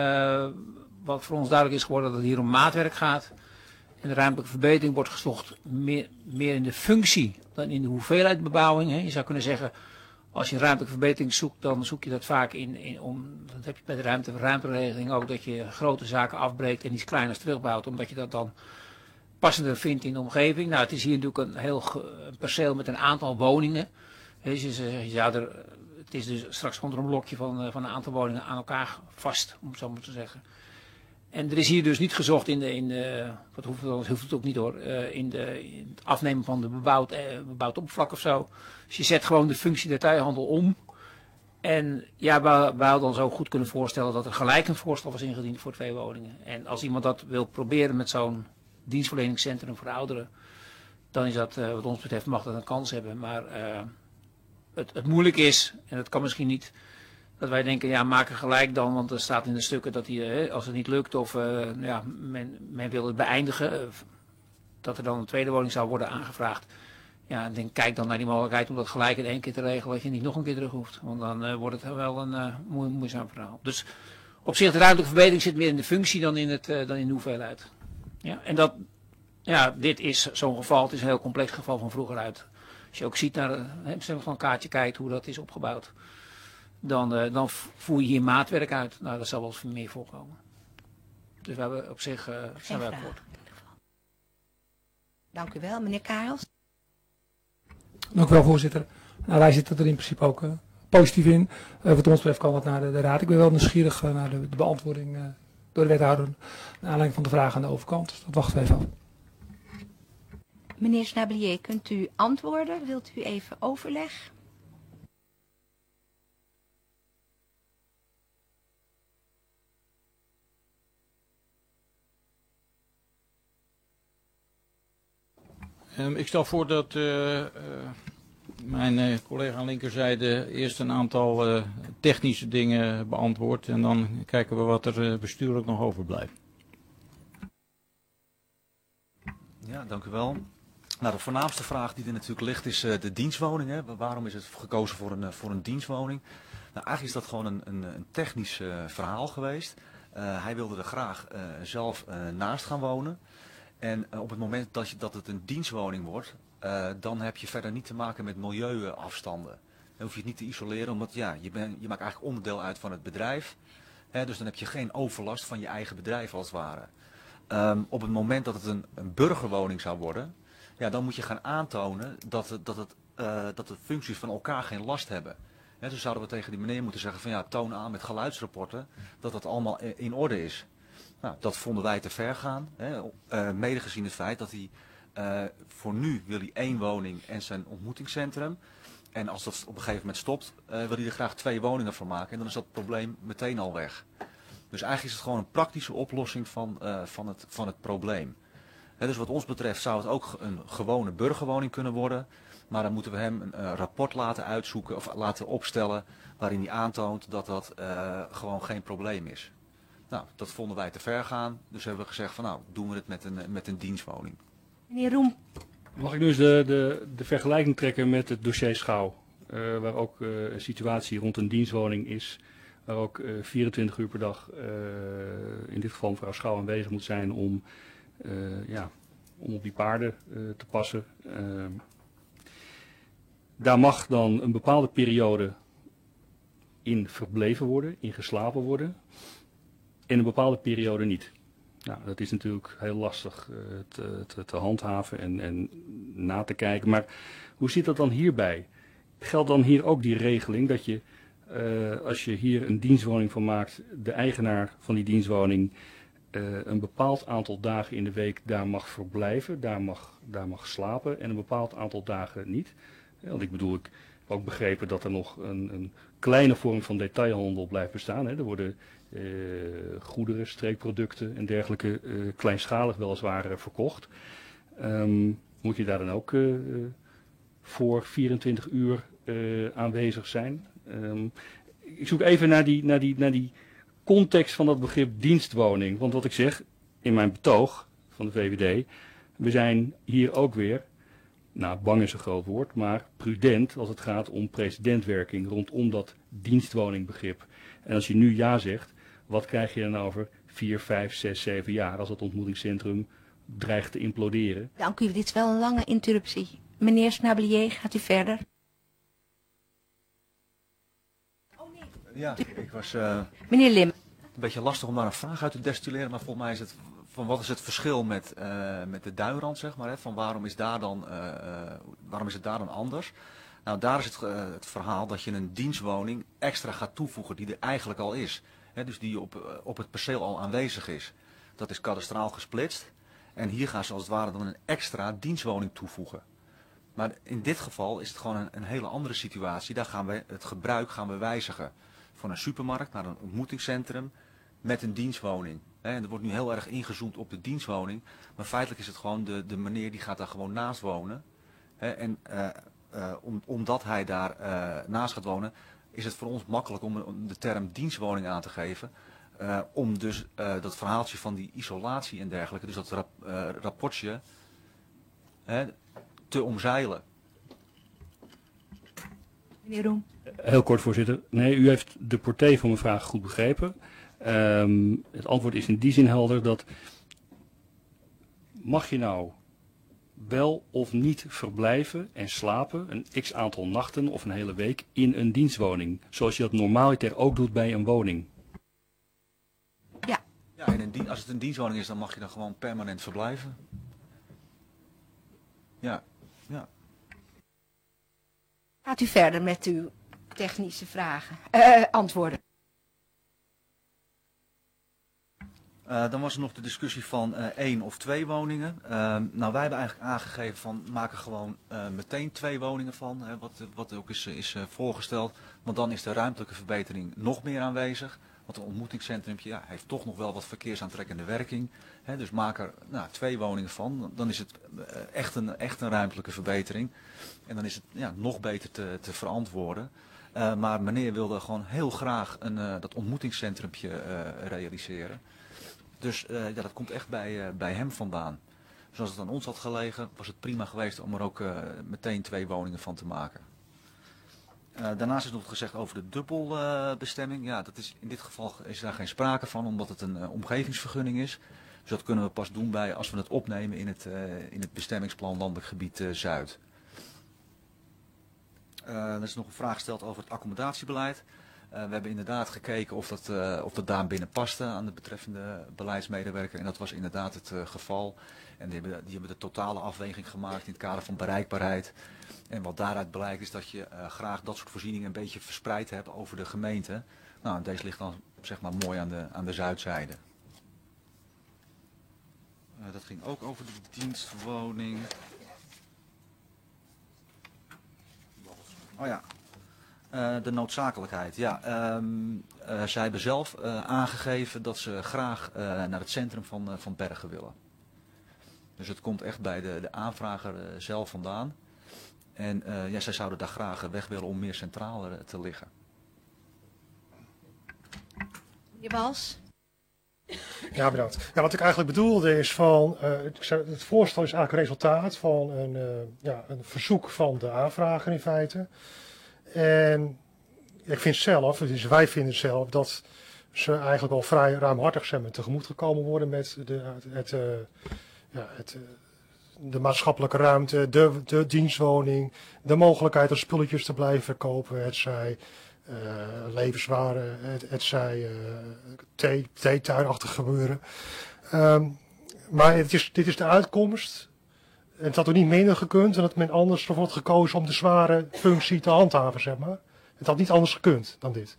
Wat voor ons duidelijk is geworden dat het hier om maatwerk gaat. En de ruimtelijke verbetering wordt gezocht meer in de functie dan in de hoeveelheid bebouwing. Hè. Je zou kunnen zeggen, als je een ruimtelijke verbetering zoekt, dan zoek je dat vaak dat heb je bij de ruimteregeling ook, dat je grote zaken afbreekt en iets kleiners terugbouwt, omdat je dat dan passender vindt in de omgeving. Nou, het is hier natuurlijk een heel perceel met een aantal woningen. Dus het is dus straks gewoon een blokje van een aantal woningen aan elkaar vast, om het zo maar te zeggen. En er is hier dus niet gezocht wat hoeft het ook niet hoor, in het afnemen van de bebouwd oppervlak of zo. Dus je zet gewoon de functie detailhandel om. En ja, wij hadden ons ook goed kunnen voorstellen dat er gelijk een voorstel was ingediend voor 2 woningen. En als iemand dat wil proberen met zo'n dienstverleningscentrum voor ouderen, dan is dat wat ons betreft mag dat een kans hebben. Maar het moeilijk is, en dat kan misschien niet, dat wij denken, ja, maak er gelijk dan, want er staat in de stukken dat als het niet lukt of men wil het beëindigen, dat er dan een tweede woning zou worden aangevraagd. Ja, kijk dan naar die mogelijkheid om dat gelijk in 1 keer te regelen, dat je niet nog een keer terug hoeft. Want dan wordt het wel een moeizaam verhaal. Dus op zich, de ruimtelijke verbetering zit meer in de functie dan in de hoeveelheid. Ja, en dit is zo'n geval, het is een heel complex geval van vroeger uit. Als je ook ziet naar het van een kaartje kijkt hoe dat is opgebouwd, dan voer je hier maatwerk uit. Nou, dat zal wel eens meer voorkomen. Dus we hebben op zich zijn we akkoord. Dank u wel, meneer Karels. Dank u wel, voorzitter. Nou, wij zitten er in principe ook positief in. Wat ons betreft kan dat naar de raad. Ik ben wel nieuwsgierig naar de beantwoording door de wethouder. Naar aanleiding van de vraag aan de overkant. Dus dat wachten we even af. Meneer Snablier, kunt u antwoorden? Wilt u even overleg? Ik stel voor dat mijn collega aan linkerzijde eerst een aantal technische dingen beantwoordt en dan kijken we wat er bestuurlijk nog overblijft. Ja, dank u wel. Nou, de voornaamste vraag die er natuurlijk ligt is de dienstwoning. Hè. Waarom is het gekozen voor een dienstwoning? Nou, eigenlijk is dat gewoon een technisch verhaal geweest. Hij wilde er graag zelf naast gaan wonen. En op het moment dat het een dienstwoning wordt, dan heb je verder niet te maken met milieuafstanden. Dan hoef je het niet te isoleren, omdat je maakt eigenlijk onderdeel uit van het bedrijf. Dus dan heb je geen overlast van je eigen bedrijf als het ware. Op het moment dat het een burgerwoning zou worden, ja, dan moet je gaan aantonen dat de functies van elkaar geen last hebben. Dus zouden we tegen die meneer moeten zeggen van ja, toon aan met geluidsrapporten dat dat allemaal in orde is. Nou, dat vonden wij te ver gaan, mede gezien het feit dat hij voor nu wil hij 1 woning en zijn ontmoetingscentrum. En als dat op een gegeven moment stopt, wil hij er graag 2 woningen van maken. En dan is dat probleem meteen al weg. Dus eigenlijk is het gewoon een praktische oplossing van het probleem. Dus wat ons betreft zou het ook een gewone burgerwoning kunnen worden. Maar dan moeten we hem een rapport laten uitzoeken of laten opstellen waarin hij aantoont dat dat gewoon geen probleem is. Nou, dat vonden wij te ver gaan. Dus hebben we gezegd van nou, doen we het met een dienstwoning. Meneer Roem. Mag ik nu eens de vergelijking trekken met het dossier Schouw? Waar ook een situatie rond een dienstwoning is. Waar ook 24 uur per dag, in dit geval mevrouw Schouw aanwezig moet zijn om op die paarden te passen. Daar mag dan een bepaalde periode in verbleven worden, in geslapen worden. En een bepaalde periode niet. Nou, dat is natuurlijk heel lastig te handhaven en na te kijken. Maar hoe zit dat dan hierbij? Geldt dan hier ook die regeling dat je, als je hier een dienstwoning van maakt, de eigenaar van die dienstwoning een bepaald aantal dagen in de week daar mag verblijven, daar mag slapen en een bepaald aantal dagen niet? Want ik bedoel, ik heb ook begrepen dat er nog een kleine vorm van detailhandel blijft bestaan. Hè. Er worden goederen, streekproducten en dergelijke kleinschalig weliswaar verkocht. Moet je daar dan ook voor 24 uur aanwezig zijn? Ik zoek even naar die context van dat begrip dienstwoning. Want wat ik zeg in mijn betoog van de VVD, we zijn hier ook weer, nou bang is een groot woord, maar prudent als het gaat om precedentwerking rondom dat dienstwoningbegrip. En als je nu ja zegt, wat krijg je dan over 4, 5, 6, 7 jaar als het ontmoetingscentrum dreigt te imploderen? Dank u, dit is wel een lange interruptie. Meneer Snablier, gaat u verder? Ja, ik was Meneer Lim. een beetje lastig om daar een vraag uit te destilleren, maar volgens mij is het van wat is het verschil met de duinrand, zeg maar, hè? Van waarom is het daar dan anders? Nou, daar is het verhaal dat je een dienstwoning extra gaat toevoegen die er eigenlijk al is. Hè? Dus die op het perceel al aanwezig is. Dat is kadastraal gesplitst. En hier gaan ze als het ware dan een extra dienstwoning toevoegen. Maar in dit geval is het gewoon een hele andere situatie. Daar gaan we het gebruik wijzigen. Van een supermarkt naar een ontmoetingscentrum met een dienstwoning. En er wordt nu heel erg ingezoomd op de dienstwoning. Maar feitelijk is het gewoon de meneer die gaat daar gewoon naast wonen. En omdat hij daar naast gaat wonen, is het voor ons makkelijk om de term dienstwoning aan te geven. Om dus dat verhaaltje van die isolatie en dergelijke, dus dat rapportje, te omzeilen. Meneer Roem. Heel kort, voorzitter. Nee, u heeft de portée van mijn vraag goed begrepen. Het antwoord is in die zin helder dat mag je nou wel of niet verblijven en slapen een x aantal nachten of een hele week in een dienstwoning. Zoals je dat normaaliter ook doet bij een woning. Ja. Ja, als het een dienstwoning is, dan mag je dan gewoon permanent verblijven. Ja. Gaat u verder met uw technische vragen, antwoorden. Dan was er nog de discussie van 1 of 2 woningen. Nou, wij hebben eigenlijk aangegeven van maken gewoon meteen 2 woningen van. Wat ook is voorgesteld. Want dan is de ruimtelijke verbetering nog meer aanwezig. Want een ontmoetingscentrumpje heeft toch nog wel wat verkeersaantrekkende werking. Dus maak er 2 woningen van. Dan is het echt een ruimtelijke verbetering. En dan is het nog beter te verantwoorden. Maar meneer wilde gewoon heel graag dat ontmoetingscentrumpje realiseren. Dus dat komt echt bij hem vandaan. Dus als het aan ons had gelegen, was het prima geweest om er ook meteen 2 woningen van te maken. Daarnaast is nog gezegd over de dubbelbestemming. Ja, in dit geval is daar geen sprake van, omdat het een omgevingsvergunning is. Dus dat kunnen we pas doen als we het opnemen in het bestemmingsplan Landelijk Gebied Zuid. Er is nog een vraag gesteld over het accomodatiebeleid. We hebben inderdaad gekeken of dat daar binnen paste aan de betreffende beleidsmedewerker. En dat was inderdaad het geval. En die hebben de totale afweging gemaakt in het kader van bereikbaarheid. En wat daaruit blijkt is dat je graag dat soort voorzieningen een beetje verspreid hebt over de gemeente. Nou, deze ligt dan zeg maar mooi aan de zuidzijde. Dat ging ook over de dienstwoning. Oh ja. De noodzakelijkheid. Ja, zij hebben zelf aangegeven dat ze graag naar het centrum van Bergen willen. Dus het komt echt bij de aanvrager zelf vandaan. En ja, zij zouden daar graag weg willen om meer centraal te liggen. Meneer Wals? Ja, bedankt. Ja, wat ik eigenlijk bedoelde is van, het voorstel is eigenlijk een resultaat van een verzoek van de aanvrager in feite. En ik vind zelf, dus wij vinden zelf, dat ze eigenlijk al vrij ruimhartig zijn met tegemoet gekomen worden met de maatschappelijke ruimte, de dienstwoning, de mogelijkheid om spulletjes te blijven verkopen, het zij levenswaren, het zij theetuinachtig gebeuren. Maar dit is de uitkomst. Het had ook niet minder gekund en dat men anders ervoor had gekozen om de zware functie te handhaven, zeg maar. Het had niet anders gekund dan dit.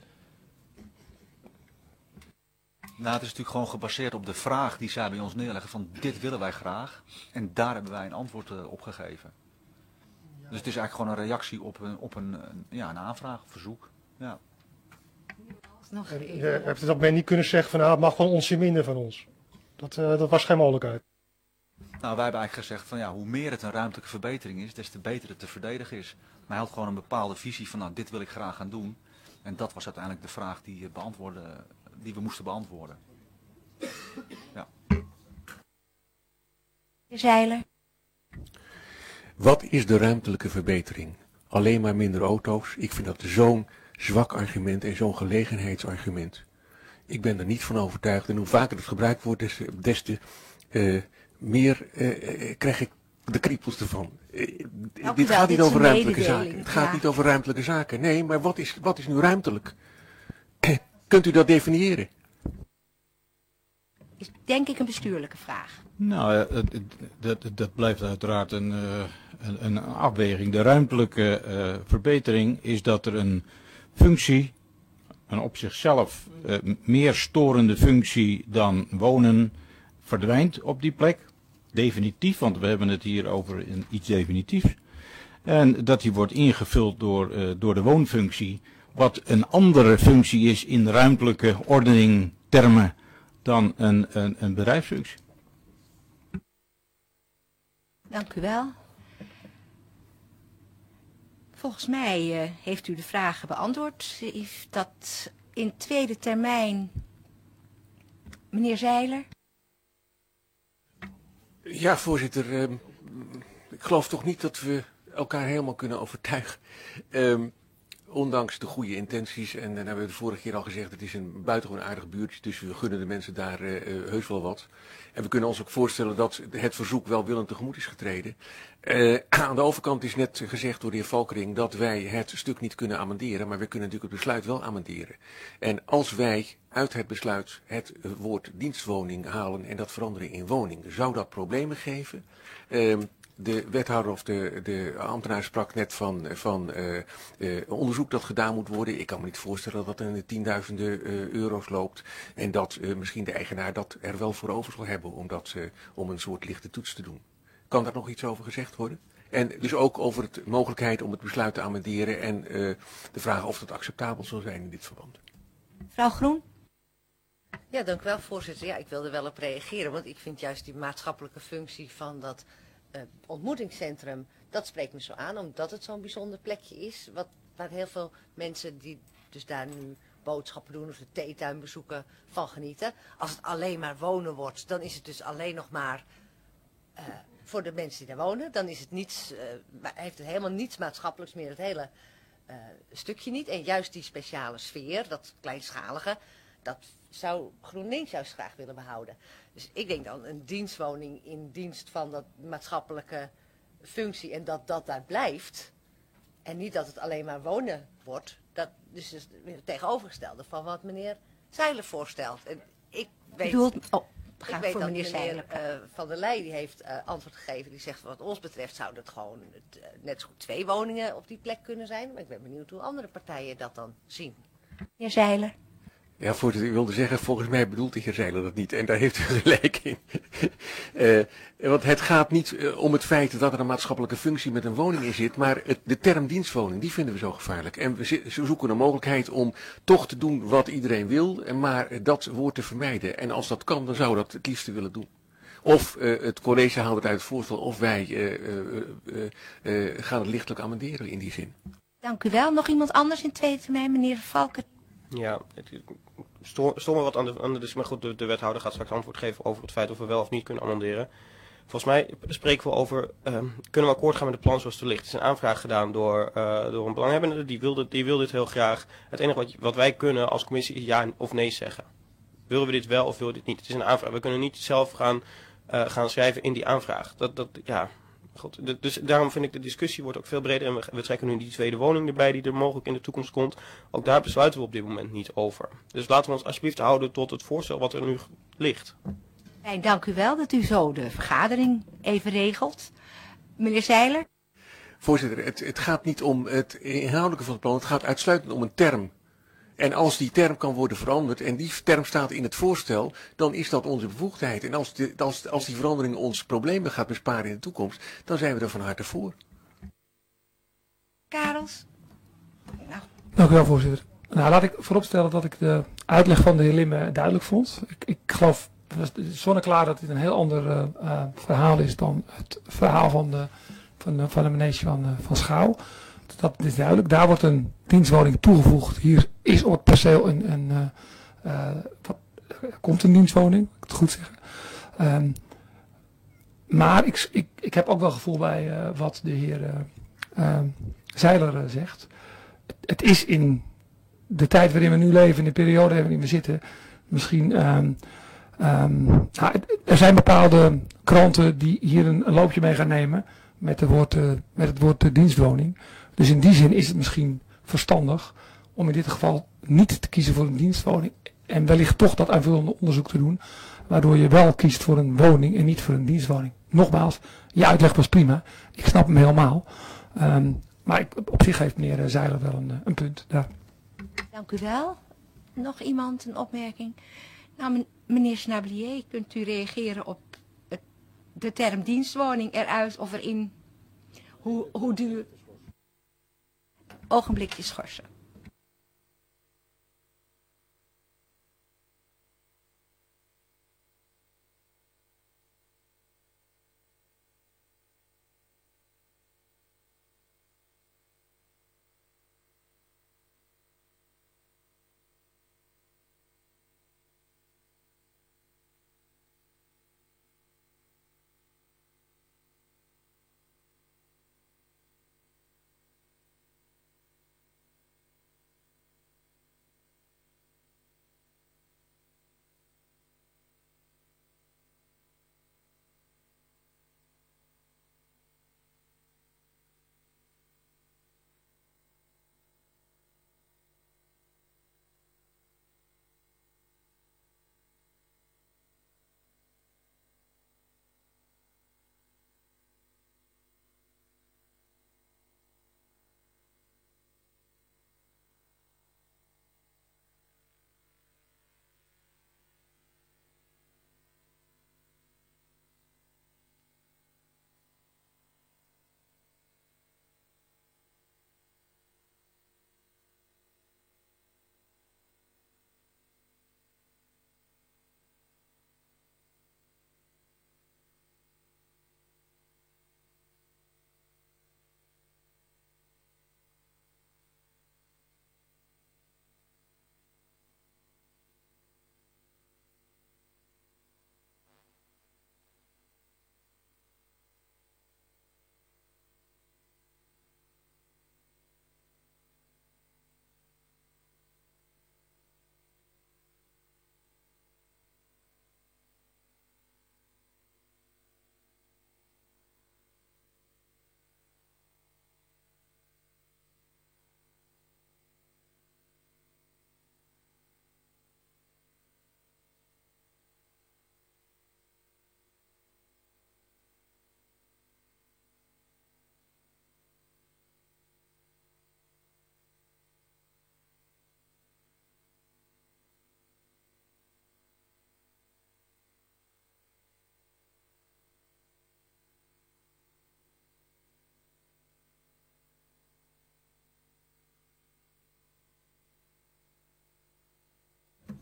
Nou, het is natuurlijk gewoon gebaseerd op de vraag die zij bij ons neerleggen van dit willen wij graag. En daar hebben wij een antwoord op gegeven. Ja. Dus het is eigenlijk gewoon een reactie op een aanvraag, een verzoek. Ja. Je hebt het op men niet kunnen zeggen van het mag gewoon onsje minder van ons. Dat was geen mogelijkheid. Nou, wij hebben eigenlijk gezegd van ja, hoe meer het een ruimtelijke verbetering is, des te beter het te verdedigen is. Maar hij had gewoon een bepaalde visie van nou, dit wil ik graag gaan doen. En dat was uiteindelijk de vraag die we moesten beantwoorden. Ja. Meneer Zeiler? Wat is de ruimtelijke verbetering? Alleen maar minder auto's? Ik vind dat zo'n zwak argument en zo'n gelegenheidsargument. Ik ben er niet van overtuigd. En hoe vaker het gebruikt wordt, des te meer krijg ik de kriebels ervan. Dit gaat niet over ruimtelijke zaken. Het gaat niet over ruimtelijke zaken. Nee, maar wat is nu ruimtelijk? Kunt u dat definiëren? Is denk ik een bestuurlijke vraag. Nou, dat blijft uiteraard een afweging. De ruimtelijke verbetering is dat er een functie, een op zichzelf meer storende functie dan wonen, verdwijnt op die plek. Definitief, want we hebben het hier over iets definitiefs. En dat die wordt ingevuld door de woonfunctie, wat een andere functie is in ruimtelijke ordening termen dan een bedrijfsfunctie. Dank u wel. Volgens mij heeft u de vragen beantwoord. Is dat in tweede termijn, meneer Zeiler? Ja, voorzitter. Ik geloof toch niet dat we elkaar helemaal kunnen overtuigen. Ondanks de goede intenties, en dan hebben we de vorige keer al gezegd, het is een buitengewoon aardig buurtje, dus we gunnen de mensen daar heus wel wat. En we kunnen ons ook voorstellen dat het verzoek welwillend tegemoet is getreden. Aan de overkant is net gezegd door de heer Valkering dat wij het stuk niet kunnen amenderen, maar we kunnen natuurlijk het besluit wel amenderen. En als wij uit het besluit het woord dienstwoning halen en dat veranderen in woning, zou dat problemen geven? De wethouder of de ambtenaar sprak net van onderzoek dat gedaan moet worden. Ik kan me niet voorstellen dat dat in de tienduizenden euro's loopt. En dat misschien de eigenaar dat er wel voor over zal hebben om een soort lichte toets te doen. Kan daar nog iets over gezegd worden? En dus ook over de mogelijkheid om het besluit te amenderen en de vraag of dat acceptabel zal zijn in dit verband. Mevrouw Groen? Ja, dank u wel, voorzitter. Ja, ik wilde wel op reageren, want ik vind juist die maatschappelijke functie van dat ontmoetingscentrum, dat spreekt me zo aan, omdat het zo'n bijzonder plekje is, waar heel veel mensen die dus daar nu boodschappen doen of de theetuin bezoeken van genieten. Als het alleen maar wonen wordt, dan is het dus alleen nog maar voor de mensen die daar wonen. Dan is het niets, heeft het helemaal niets maatschappelijks meer, het hele stukje niet. En juist die speciale sfeer, dat kleinschalige, dat zou GroenLinks juist graag willen behouden. Dus ik denk dan een dienstwoning in dienst van dat maatschappelijke functie en dat daar blijft. En niet dat het alleen maar wonen wordt. Dat dus het tegenovergestelde van wat meneer Zeiler voorstelt. En ik weet dat meneer Van der Leij die heeft antwoord gegeven. Die zegt wat ons betreft zou dat gewoon net zo goed 2 woningen op die plek kunnen zijn. Maar ik ben benieuwd hoe andere partijen dat dan zien. Meneer Zeiler. Ja, voorzitter, u wilde zeggen, volgens mij bedoelt de heer Zeiler dat niet. En daar heeft u gelijk in. Want het gaat niet om het feit dat er een maatschappelijke functie met een woning in zit, maar de term dienstwoning, die vinden we zo gevaarlijk. En we zoeken een mogelijkheid om toch te doen wat iedereen wil, maar dat woord te vermijden. En als dat kan, dan zou dat het liefste willen doen. Of het college haalt het uit het voorstel, of wij gaan het lichtelijk amenderen in die zin. Dank u wel. Nog iemand anders in tweede termijn, meneer Valken? Ja, stoor me wat aan de dus, maar goed, de wethouder gaat straks antwoord geven over het feit of we wel of niet kunnen amenderen. Volgens mij spreken we over, kunnen we akkoord gaan met het plan zoals het er ligt. Er is een aanvraag gedaan door een belanghebbende, die wil dit heel graag. Het enige wat wij kunnen als commissie is ja of nee zeggen. Willen we dit wel of willen we dit niet? Het is een aanvraag. We kunnen niet zelf gaan schrijven in die aanvraag. Ja, goed. Dus daarom vind ik de discussie wordt ook veel breder. En we trekken nu die tweede woning erbij die er mogelijk in de toekomst komt. Ook daar besluiten we op dit moment niet over. Dus laten we ons alsjeblieft houden tot het voorstel wat er nu ligt. Fijn, dank u wel dat u zo de vergadering even regelt. Meneer Zeiler? Voorzitter, het gaat niet om het inhoudelijke van het plan. Het gaat uitsluitend om een term. En als die term kan worden veranderd en die term staat in het voorstel, dan is dat onze bevoegdheid. En als die verandering ons problemen gaat besparen in de toekomst, dan zijn we er van harte voor. Karels? Nou. Dank u wel, voorzitter. Nou, laat ik vooropstellen dat ik de uitleg van de heer Limme duidelijk vond. Ik geloof zonneklaar dat dit een heel ander verhaal is dan het verhaal van de meneer van Schouw. Dat is duidelijk. Daar wordt een dienstwoning toegevoegd. Hier is op het perceel komt een dienstwoning, moet ik het goed zeggen. Maar ik heb ook wel gevoel bij wat de heer Zeiler zegt. Het is in de tijd waarin we nu leven, in de periode waarin we zitten, misschien... er zijn bepaalde kranten die hier een loopje mee gaan nemen met het woord dienstwoning. Dus in die zin is het misschien verstandig om in dit geval niet te kiezen voor een dienstwoning. En wellicht toch dat aanvullende onderzoek te doen. Waardoor je wel kiest voor een woning en niet voor een dienstwoning. Nogmaals, je uitleg was prima. Ik snap hem helemaal. Maar op zich heeft meneer Zeiler wel een punt daar. Dank u wel. Nog iemand een opmerking? Nou, meneer Snablier, kunt u reageren op de term dienstwoning eruit of erin? Hoe duur? Ogenblikje schorsen.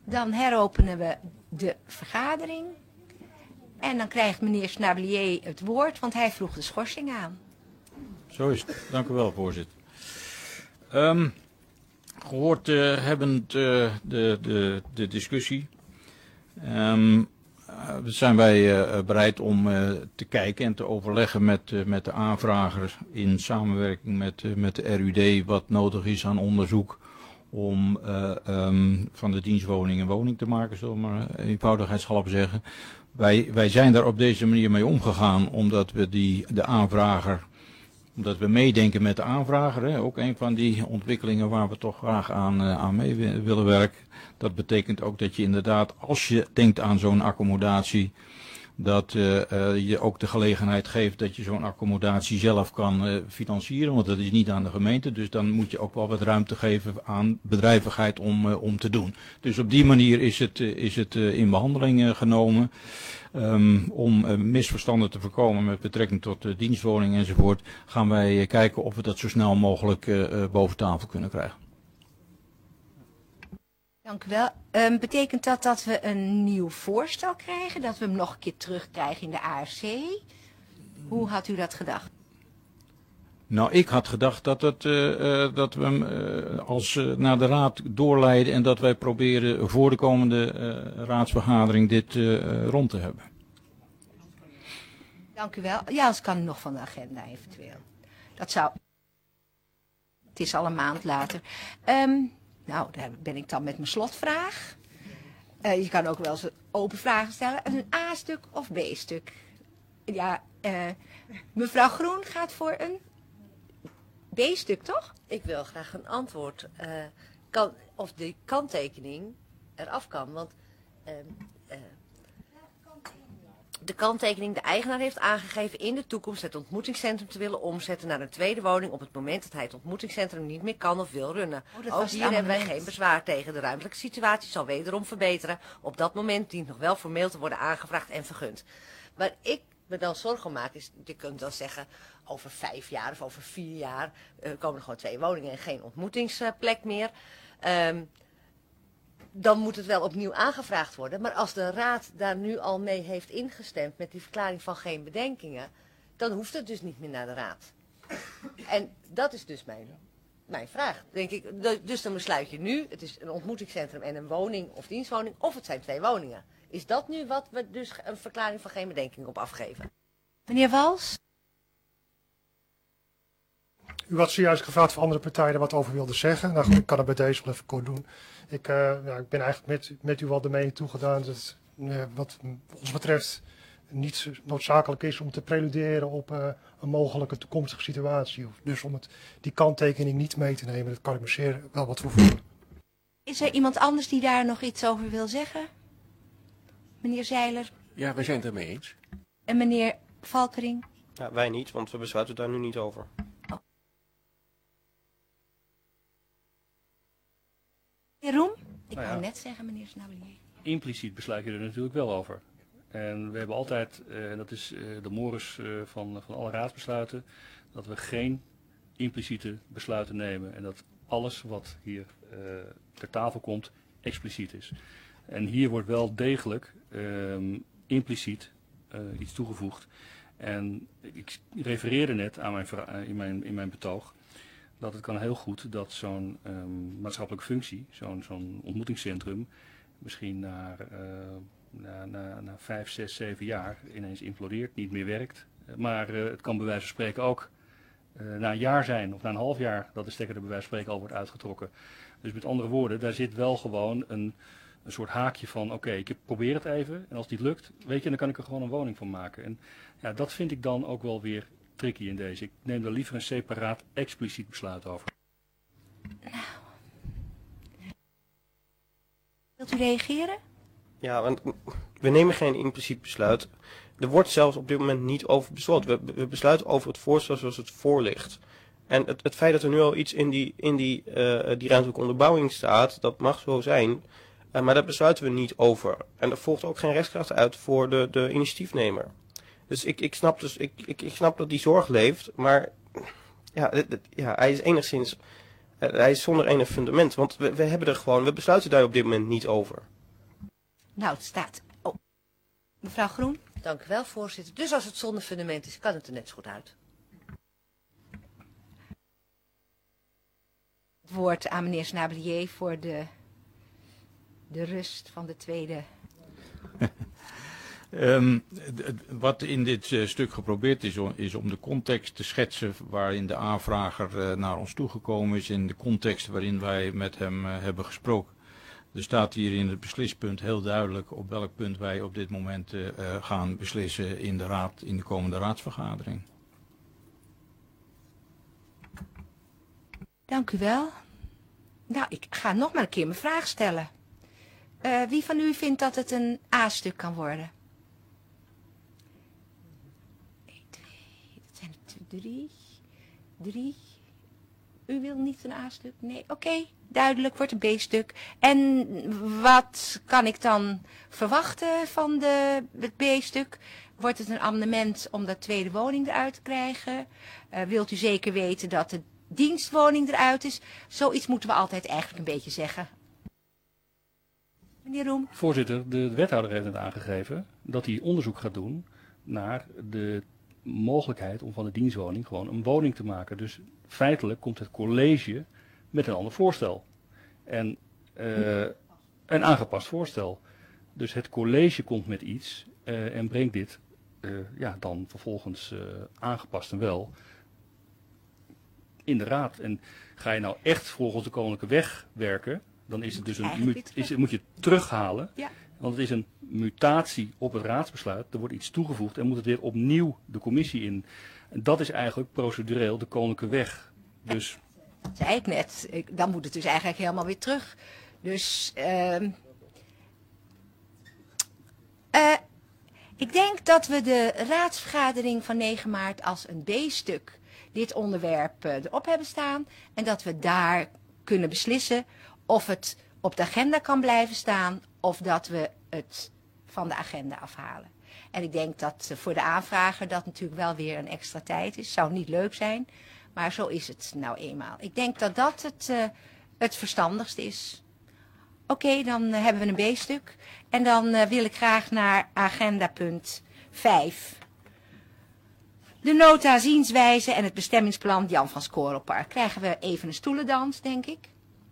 Dan heropenen we de vergadering. En dan krijgt meneer Snablier het woord, want hij vroeg de schorsing aan. Zo is het. Dank u wel, voorzitter. Gehoord hebbend de discussie, zijn wij bereid om te kijken en te overleggen met de aanvrager in samenwerking met de RUD wat nodig is aan onderzoek om van de dienstwoning een woning te maken, zullen we maar eenvoudigheidshalve zeggen. Wij zijn daar op deze manier mee omgegaan omdat we omdat we meedenken met de aanvrager, hè, ook een van die ontwikkelingen waar we toch graag aan mee willen werken. Dat betekent ook dat je inderdaad, als je denkt aan zo'n accommodatie, dat je ook de gelegenheid geeft dat je zo'n accommodatie zelf kan financieren, want dat is niet aan de gemeente. Dus dan moet je ook wel wat ruimte geven aan bedrijvigheid om te doen. Dus op die manier is het in behandeling genomen. Om misverstanden te voorkomen met betrekking tot dienstwoning enzovoort, gaan wij kijken of we dat zo snel mogelijk boven tafel kunnen krijgen. Dank u wel. Betekent dat we een nieuw voorstel krijgen? Dat we hem nog een keer terugkrijgen in de ARC? Hoe had u dat gedacht? Nou, ik had gedacht dat we hem naar de raad doorleiden en dat wij proberen voor de komende raadsvergadering dit rond te hebben. Dank u wel. Ja, anders kan het nog van de agenda eventueel. Dat zou... Het is al een maand later. Nou, daar ben ik dan met mijn slotvraag. Je kan ook wel eens open vragen stellen. Een A-stuk of B-stuk? Ja, mevrouw Groen gaat voor een B-stuk, toch? Ik wil graag een antwoord. Of die kanttekening eraf kan. Want de kanttekening, de eigenaar heeft aangegeven in de toekomst het ontmoetingscentrum te willen omzetten naar een tweede woning op het moment dat hij het ontmoetingscentrum niet meer kan of wil runnen. Ook hier hebben wij geen bezwaar tegen. De ruimtelijke situatie zal wederom verbeteren. Op dat moment dient nog wel formeel te worden aangevraagd en vergund. Waar ik me dan zorgen om maak is, je kunt dan zeggen, over 5 jaar of over 4 jaar komen er gewoon 2 woningen en geen ontmoetingsplek meer. Dan moet het wel opnieuw aangevraagd worden. Maar als de raad daar nu al mee heeft ingestemd met die verklaring van geen bedenkingen, dan hoeft het dus niet meer naar de raad. En dat is dus mijn vraag. Denk ik, dus dan besluit je nu, het is een ontmoetingscentrum en een woning of dienstwoning, of het zijn 2 woningen. Is dat nu wat we dus een verklaring van geen bedenkingen op afgeven? Meneer Wals? U had zojuist gevraagd of andere partijen er wat over wilden zeggen. Nou goed, ik kan het bij deze wel even kort doen. Ik ben eigenlijk met u wel de mening toegedaan dat het wat ons betreft niet noodzakelijk is om te preluderen op een mogelijke toekomstige situatie. Dus om die kanttekening niet mee te nemen, dat kan ik me zeer wel wat voor voelen. Is er iemand anders die daar nog iets over wil zeggen? Meneer Zeiler? Ja, wij zijn het ermee eens. En meneer Valkering? Ja, wij niet, want we besluiten daar nu niet over. Meneer Roem? Ik wou net zeggen, meneer Snablier. Impliciet besluit je er natuurlijk wel over. En we hebben altijd, en dat is de mores van alle raadsbesluiten, dat we geen impliciete besluiten nemen. En dat alles wat hier ter tafel komt, expliciet is. En hier wordt wel degelijk impliciet iets toegevoegd. En ik refereerde net aan in mijn betoog dat het kan heel goed dat zo'n maatschappelijke functie, zo'n ontmoetingscentrum, misschien na 5, 6, 7 jaar ineens implodeert, niet meer werkt. Maar het kan bij wijze van spreken ook na een jaar zijn of na een half jaar dat de stekker er bij wijze van spreken al wordt uitgetrokken. Dus met andere woorden, daar zit wel gewoon een soort haakje van oké, ik probeer het even en als het niet lukt, weet je, dan kan ik er gewoon een woning van maken. En ja, dat vind ik dan ook wel weer tricky in deze. Ik neem daar liever een separaat expliciet besluit over. Nou. Wilt u reageren? Ja, want we nemen geen impliciet besluit. Er wordt zelfs op dit moment niet over besloten. We besluiten over het voorstel zoals het voor ligt. En het feit dat er nu al iets in die ruimtelijke onderbouwing staat, dat mag zo zijn. Maar daar besluiten we niet over. En er volgt ook geen rechtskracht uit voor de initiatiefnemer. Dus ik snap dat die zorg leeft, maar hij is enigszins, hij is zonder enig fundament. Want we besluiten daar op dit moment niet over. Nou, het staat... Oh, mevrouw Groen? Dank u wel, voorzitter. Dus als het zonder fundament is, kan het er net zo goed uit. Het woord aan meneer Snablier voor de rust van de tweede... Wat in dit stuk geprobeerd is om de context te schetsen waarin de aanvrager naar ons toegekomen is, in de context waarin wij met hem hebben gesproken. Er staat hier in het beslispunt heel duidelijk op welk punt wij op dit moment gaan beslissen in de raad, in de komende raadsvergadering. Dank u wel. Nou, ik ga nog maar een keer mijn vraag stellen. Wie van u vindt dat het een A-stuk kan worden? 1, 2, dat zijn er 3. U wil niet een A-stuk? Nee, oké, duidelijk, wordt een B-stuk. En wat kan ik dan verwachten van het B-stuk? Wordt het een amendement om de tweede woning eruit te krijgen? Wilt u zeker weten dat de dienstwoning eruit is? Zoiets moeten we altijd eigenlijk een beetje zeggen. Meneer Roem. Voorzitter, de wethouder heeft net aangegeven dat hij onderzoek gaat doen naar de mogelijkheid om van de dienstwoning gewoon een woning te maken. Dus feitelijk komt het college met een ander voorstel. En een aangepast voorstel. Dus het college komt met iets en brengt dit dan vervolgens aangepast en wel in de raad. En ga je nou echt volgens de Koninklijke Weg werken, dan is het dus moet je het terughalen. Ja. Want het is een mutatie op het raadsbesluit. Er wordt iets toegevoegd en moet het weer opnieuw de commissie in. En dat is eigenlijk procedureel de Koninklijke Weg. Dus... Dat zei ik net. Dan moet het dus eigenlijk helemaal weer terug. Dus ik denk dat we de raadsvergadering van 9 maart als een B-stuk dit onderwerp erop hebben staan. En dat we daar kunnen beslissen of het op de agenda kan blijven staan of dat we het van de agenda afhalen. En ik denk dat voor de aanvrager dat natuurlijk wel weer een extra tijd is. Zou niet leuk zijn, maar zo is het nou eenmaal. Ik denk dat dat het verstandigst is. Oké, dan hebben we een B-stuk. En dan wil ik graag naar agenda punt 5. De nota zienswijze en het bestemmingsplan Jan van Scorenpark. Krijgen we even een stoelendans, denk ik.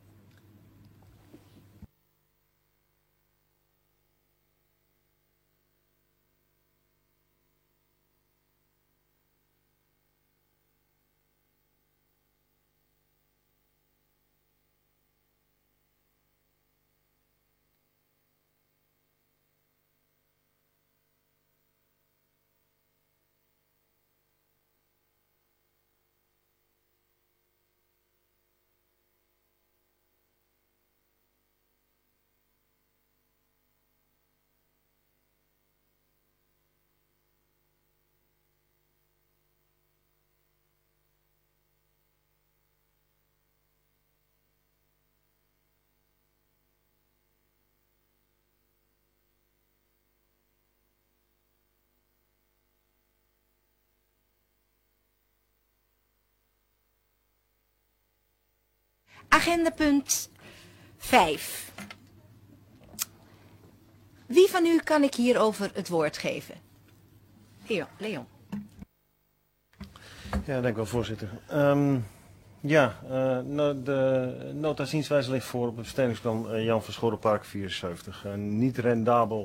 Agenda punt 5. Wie van u kan ik hierover het woord geven? Leon. Ja, dank u wel, voorzitter. De nota zienswijze ligt voor op het bestemmingsplan Jan van Scorenpark 74. Niet rendabel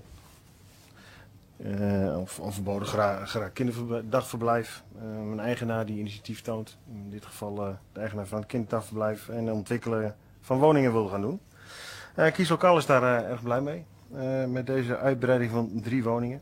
of verboden kinderdagverblijf. Een eigenaar die initiatief toont. In dit geval de eigenaar van het kinderdagverblijf en de ontwikkelen van woningen wil gaan doen. Kieslokaal is daar erg blij mee. Met deze uitbreiding van 3 woningen.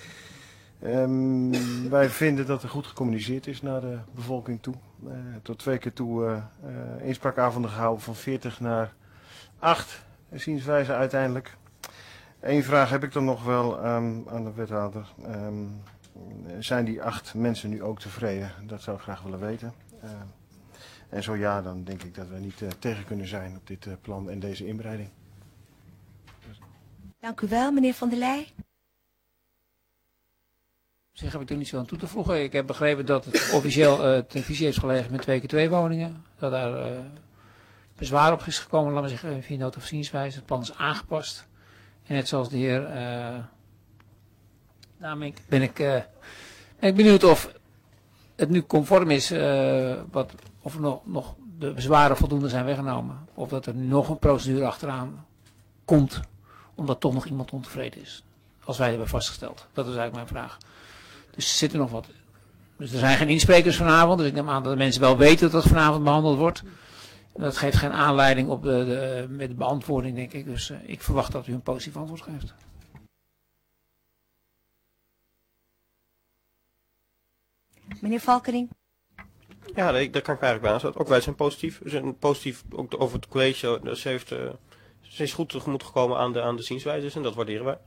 Wij vinden dat er goed gecommuniceerd is naar de bevolking toe. Tot 2 keer toe inspraakavonden gehouden van 40 naar 8 zienswijze uiteindelijk. Eén vraag heb ik dan nog wel aan de wethouder. Zijn die 8 mensen nu ook tevreden? Dat zou ik graag willen weten. En zo ja, dan denk ik dat we niet tegen kunnen zijn op dit plan en deze inbreiding. Dank u wel, meneer Van der Leij. Zeg, heb ik er niet zo aan toe te voegen. Ik heb begrepen dat het officieel ten visie heeft gelegen met 2 keer 2 woningen. Dat daar bezwaar op is gekomen, laten we zeggen, via nota of zienswijze. Het plan is aangepast. En net zoals de heer Namink ben ik benieuwd of het nu conform is, of er nog de bezwaren voldoende zijn weggenomen. Of dat er nu nog een procedure achteraan komt, omdat toch nog iemand ontevreden is. Als wij hebben vastgesteld. Dat is eigenlijk mijn vraag. Dus er zitten nog wat. Dus er zijn geen insprekers vanavond, dus ik neem aan dat de mensen wel weten dat dat vanavond behandeld wordt. Dat geeft geen aanleiding met de beantwoording, denk ik. Dus ik verwacht dat u een positief antwoord geeft. Meneer Valkering. Ja, daar kan ik eigenlijk bij aansluiten. Ook wij zijn positief. We zijn positief ook over het college. Ze is goed tegemoet gekomen aan de zienswijzes en dat waarderen wij.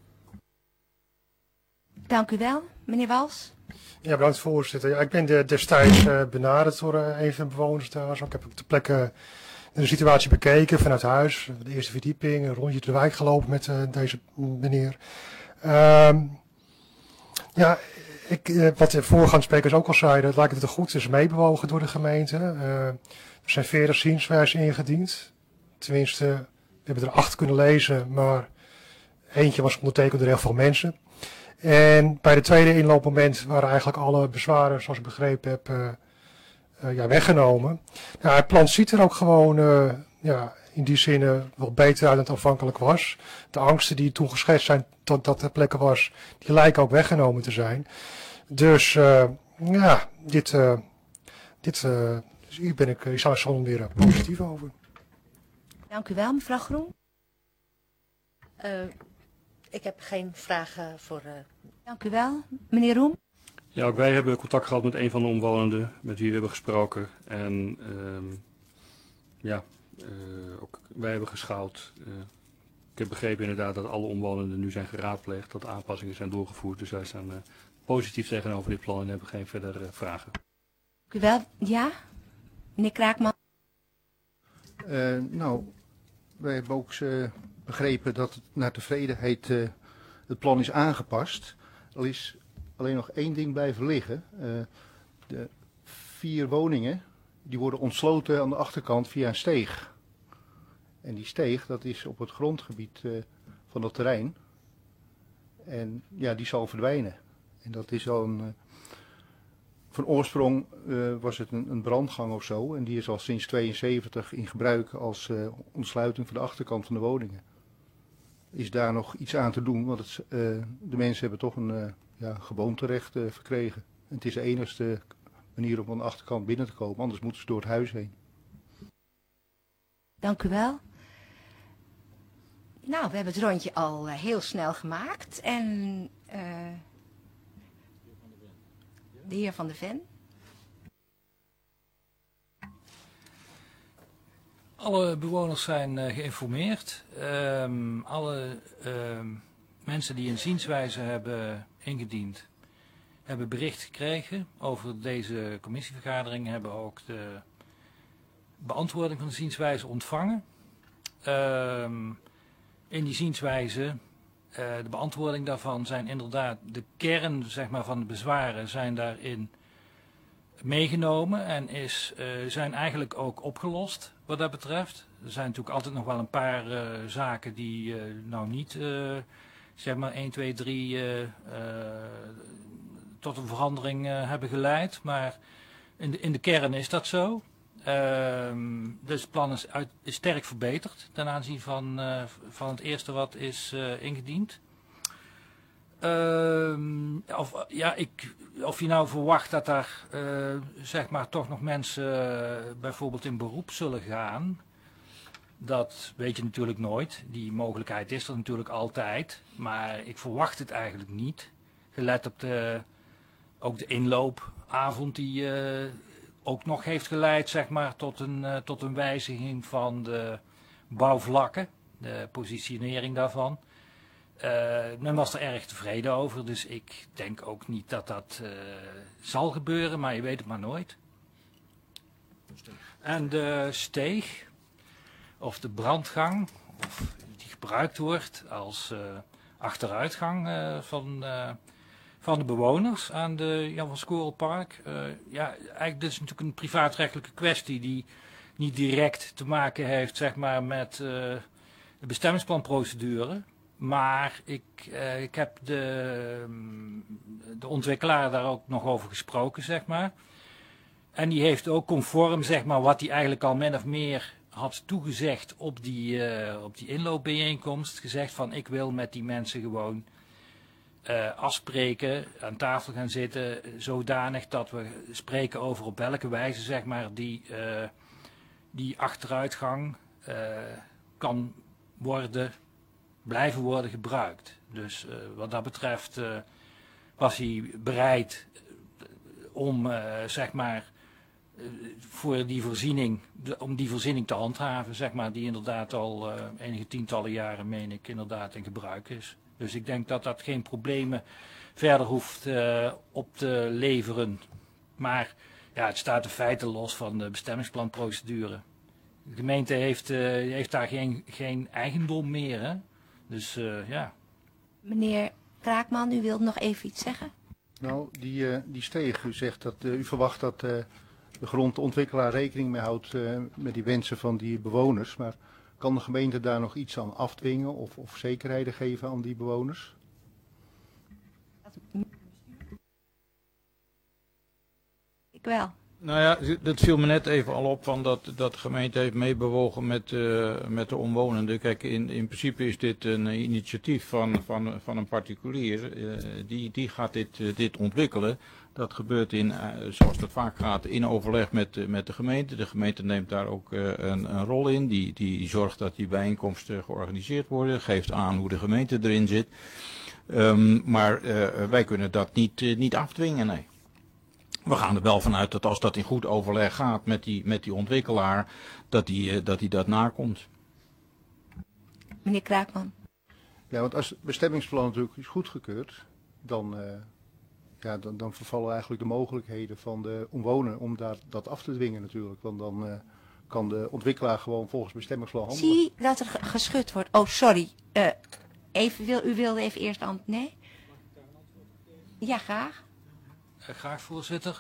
Dank u wel. Meneer Wals. Ja, bedankt voorzitter. Ja, ik ben destijds benaderd door een van de bewoners daar. Ik heb op de plekken de situatie bekeken vanuit huis. De eerste verdieping, een rondje door de wijk gelopen met deze meneer. Wat de voorgaande sprekers ook al zeiden, het lijkt het er goed is meebewogen door de gemeente. Er zijn 40 zienswijzen ingediend. Tenminste, we hebben er 8 kunnen lezen, maar eentje was ondertekend door heel veel mensen. En bij de tweede inloopmoment waren eigenlijk alle bezwaren, zoals ik begrepen heb, weggenomen. Nou, het plan ziet er ook gewoon in die zin wel beter uit dan het aanvankelijk was. De angsten die toen geschetst zijn tot dat ter plekke was, die lijken ook weggenomen te zijn. Dus hier ben ik zo weer positief over. Dank u wel, mevrouw Groen. Ik heb geen vragen voor... Dank u wel. Meneer Roem. Ja, ook wij hebben contact gehad met een van de omwonenden met wie we hebben gesproken. En ook wij hebben geschouwd. Ik heb begrepen inderdaad dat alle omwonenden nu zijn geraadpleegd, dat de aanpassingen zijn doorgevoerd. Dus wij staan positief tegenover dit plan en hebben geen verdere vragen. Dank u wel. Ja? Meneer Kraakman. Wij hebben ook begrepen dat het naar tevredenheid het plan is aangepast. Er is alleen nog één ding blijven liggen. De 4 woningen die worden ontsloten aan de achterkant via een steeg. En die steeg, dat is op het grondgebied van het terrein. En ja, die zal verdwijnen. En dat is al van oorsprong was het een brandgang of zo. En die is al sinds 72 in gebruik als ontsluiting van de achterkant van de woningen. Is daar nog iets aan te doen? Want de mensen hebben toch een gewoonterecht verkregen. En het is de enigste manier om van de achterkant binnen te komen. Anders moeten ze door het huis heen. Dank u wel. Nou, we hebben het rondje al heel snel gemaakt. En de heer Van der Ven. Alle bewoners zijn geïnformeerd. Alle mensen die een zienswijze hebben ingediend, hebben bericht gekregen over deze commissievergadering, hebben ook de beantwoording van de zienswijze ontvangen. In die zienswijze, de beantwoording daarvan zijn inderdaad de kern van de bezwaren zijn daarin meegenomen en zijn eigenlijk ook opgelost wat dat betreft. Er zijn natuurlijk altijd nog wel een paar zaken die niet 1, 2, 3 tot een verandering hebben geleid, maar in de kern is dat zo. Dus het plan is sterk verbeterd ten aanzien van het eerste wat is ingediend. Of je nou verwacht dat daar toch nog mensen bijvoorbeeld in beroep zullen gaan, dat weet je natuurlijk nooit. Die mogelijkheid is er natuurlijk altijd, maar ik verwacht het eigenlijk niet. Gelet op ook de inloopavond die ook nog heeft geleid tot een wijziging van de bouwvlakken, de positionering daarvan. Men was er erg tevreden over, dus ik denk ook niet dat dat zal gebeuren, maar je weet het maar nooit. En de steeg, of de brandgang, die gebruikt wordt als achteruitgang van de bewoners aan de Jan van Scoorlpark. Eigenlijk dit is natuurlijk een privaatrechtelijke kwestie die niet direct te maken heeft met de bestemmingsplanprocedure. Maar ik heb de ontwikkelaar daar ook nog over gesproken, zeg maar. En die heeft ook conform, zeg maar, wat hij eigenlijk al min of meer had toegezegd op die inloopbijeenkomst, gezegd van ik wil met die mensen gewoon afspreken, aan tafel gaan zitten, zodanig dat we spreken over op welke wijze, zeg maar, die achteruitgang kan blijven worden gebruikt. Dus wat dat betreft was hij bereid om, zeg maar, voor die voorziening, om die voorziening te handhaven, zeg maar, die inderdaad al enige tientallen jaren, meen ik, inderdaad in gebruik is. Dus ik denk dat dat geen problemen verder hoeft op te leveren. Maar ja, het staat in feite los van de bestemmingsplanprocedure. De gemeente heeft daar geen eigendom meer, hè? Dus ja. Meneer Kraakman, u wilt nog even iets zeggen? Nou, die steeg, u zegt dat u verwacht dat de grondontwikkelaar rekening mee houdt met die wensen van die bewoners. Maar kan de gemeente daar nog iets aan afdwingen of zekerheden geven aan die bewoners? Ik wel. Nou ja, dat viel me net even al op van dat de gemeente heeft meebewogen met de omwonenden. Kijk, in principe is dit een initiatief van een particulier. Die gaat dit ontwikkelen. Dat gebeurt zoals dat vaak gaat, in overleg met de gemeente. De gemeente neemt daar ook een rol in. Die zorgt dat die bijeenkomsten georganiseerd worden. Geeft aan hoe de gemeente erin zit. Maar wij kunnen dat niet afdwingen, nee. We gaan er wel vanuit dat als dat in goed overleg gaat met die ontwikkelaar, dat hij dat nakomt. Meneer Kraakman. Ja, want als het bestemmingsplan natuurlijk is goedgekeurd, dan vervallen eigenlijk de mogelijkheden van de omwoner om dat af te dwingen natuurlijk. Want dan kan de ontwikkelaar gewoon volgens bestemmingsplan handelen. Zie dat er geschud wordt. Oh, sorry. U wilde even eerst nee? Ja, graag. Graag, voorzitter.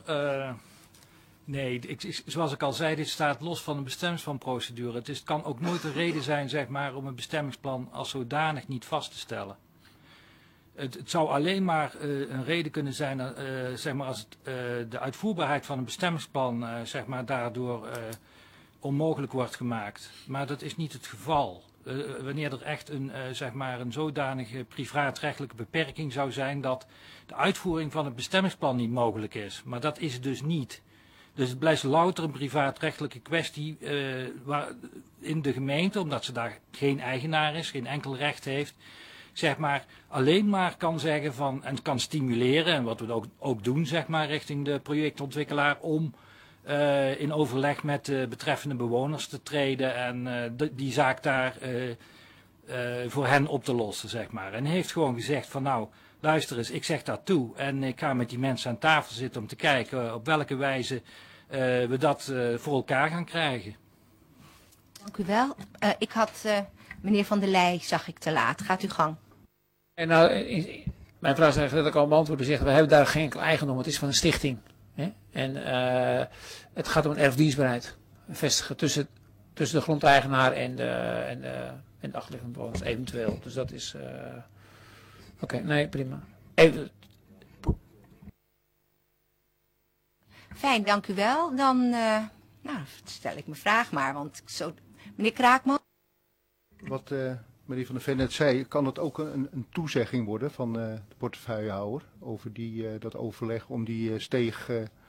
Nee, zoals ik al zei, dit staat los van een bestemmingsplanprocedure. Het kan ook nooit een reden zijn, zeg maar, om een bestemmingsplan als zodanig niet vast te stellen. Het zou alleen maar een reden kunnen zijn, zeg maar, als de uitvoerbaarheid van een bestemmingsplan, zeg maar, daardoor onmogelijk wordt gemaakt. Maar dat is niet het geval. Wanneer er echt een zodanige privaatrechtelijke beperking zou zijn dat de uitvoering van het bestemmingsplan niet mogelijk is. Maar dat is het dus niet. Dus het blijft louter een privaatrechtelijke kwestie in de gemeente, omdat ze daar geen eigenaar is, geen enkel recht heeft, zeg maar, alleen maar kan zeggen van, en kan stimuleren, en wat we ook doen, zeg maar, richting de projectontwikkelaar, om in overleg met de betreffende bewoners te treden en die zaak daar voor hen op te lossen, zeg maar. En heeft gewoon gezegd van, nou, luister eens, ik zeg dat toe en ik ga met die mensen aan tafel zitten om te kijken op welke wijze we dat voor elkaar gaan krijgen. Dank u wel. Ik had meneer Van der Leij, zag ik te laat. Gaat uw gang. En nou, mijn vraag is eigenlijk dat ik al beantwoordde, zegt, we hebben daar geen enkel eigendom, het is van een stichting. Hè? En het gaat om een erfdienstbaarheid. Vestigen tussen de grondeigenaar en de achterliggende bewoners eventueel. Dus dat is... Oké, nee, prima. Fijn, dank u wel. Dan stel ik mijn vraag maar, want meneer Kraakman. Wat meneer Van der Ven net zei, kan het ook een toezegging worden van de portefeuillehouder over dat overleg om die steeg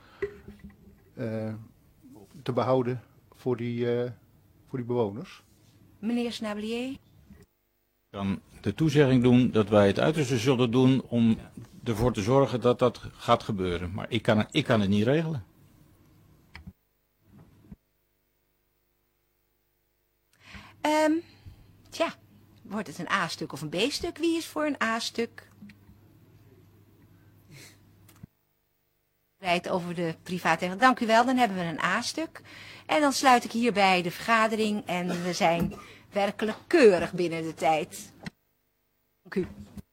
te behouden voor die bewoners? Meneer Snablier. Kan de toezegging doen dat wij het uiterste zullen doen om ervoor te zorgen dat dat gaat gebeuren. Maar ik kan het niet regelen. Wordt het een A-stuk of een B-stuk? Wie is voor een A-stuk? Over de private. Dank u wel, dan hebben we een A-stuk. En dan sluit ik hierbij de vergadering en we zijn werkelijk keurig binnen de tijd. Dank u.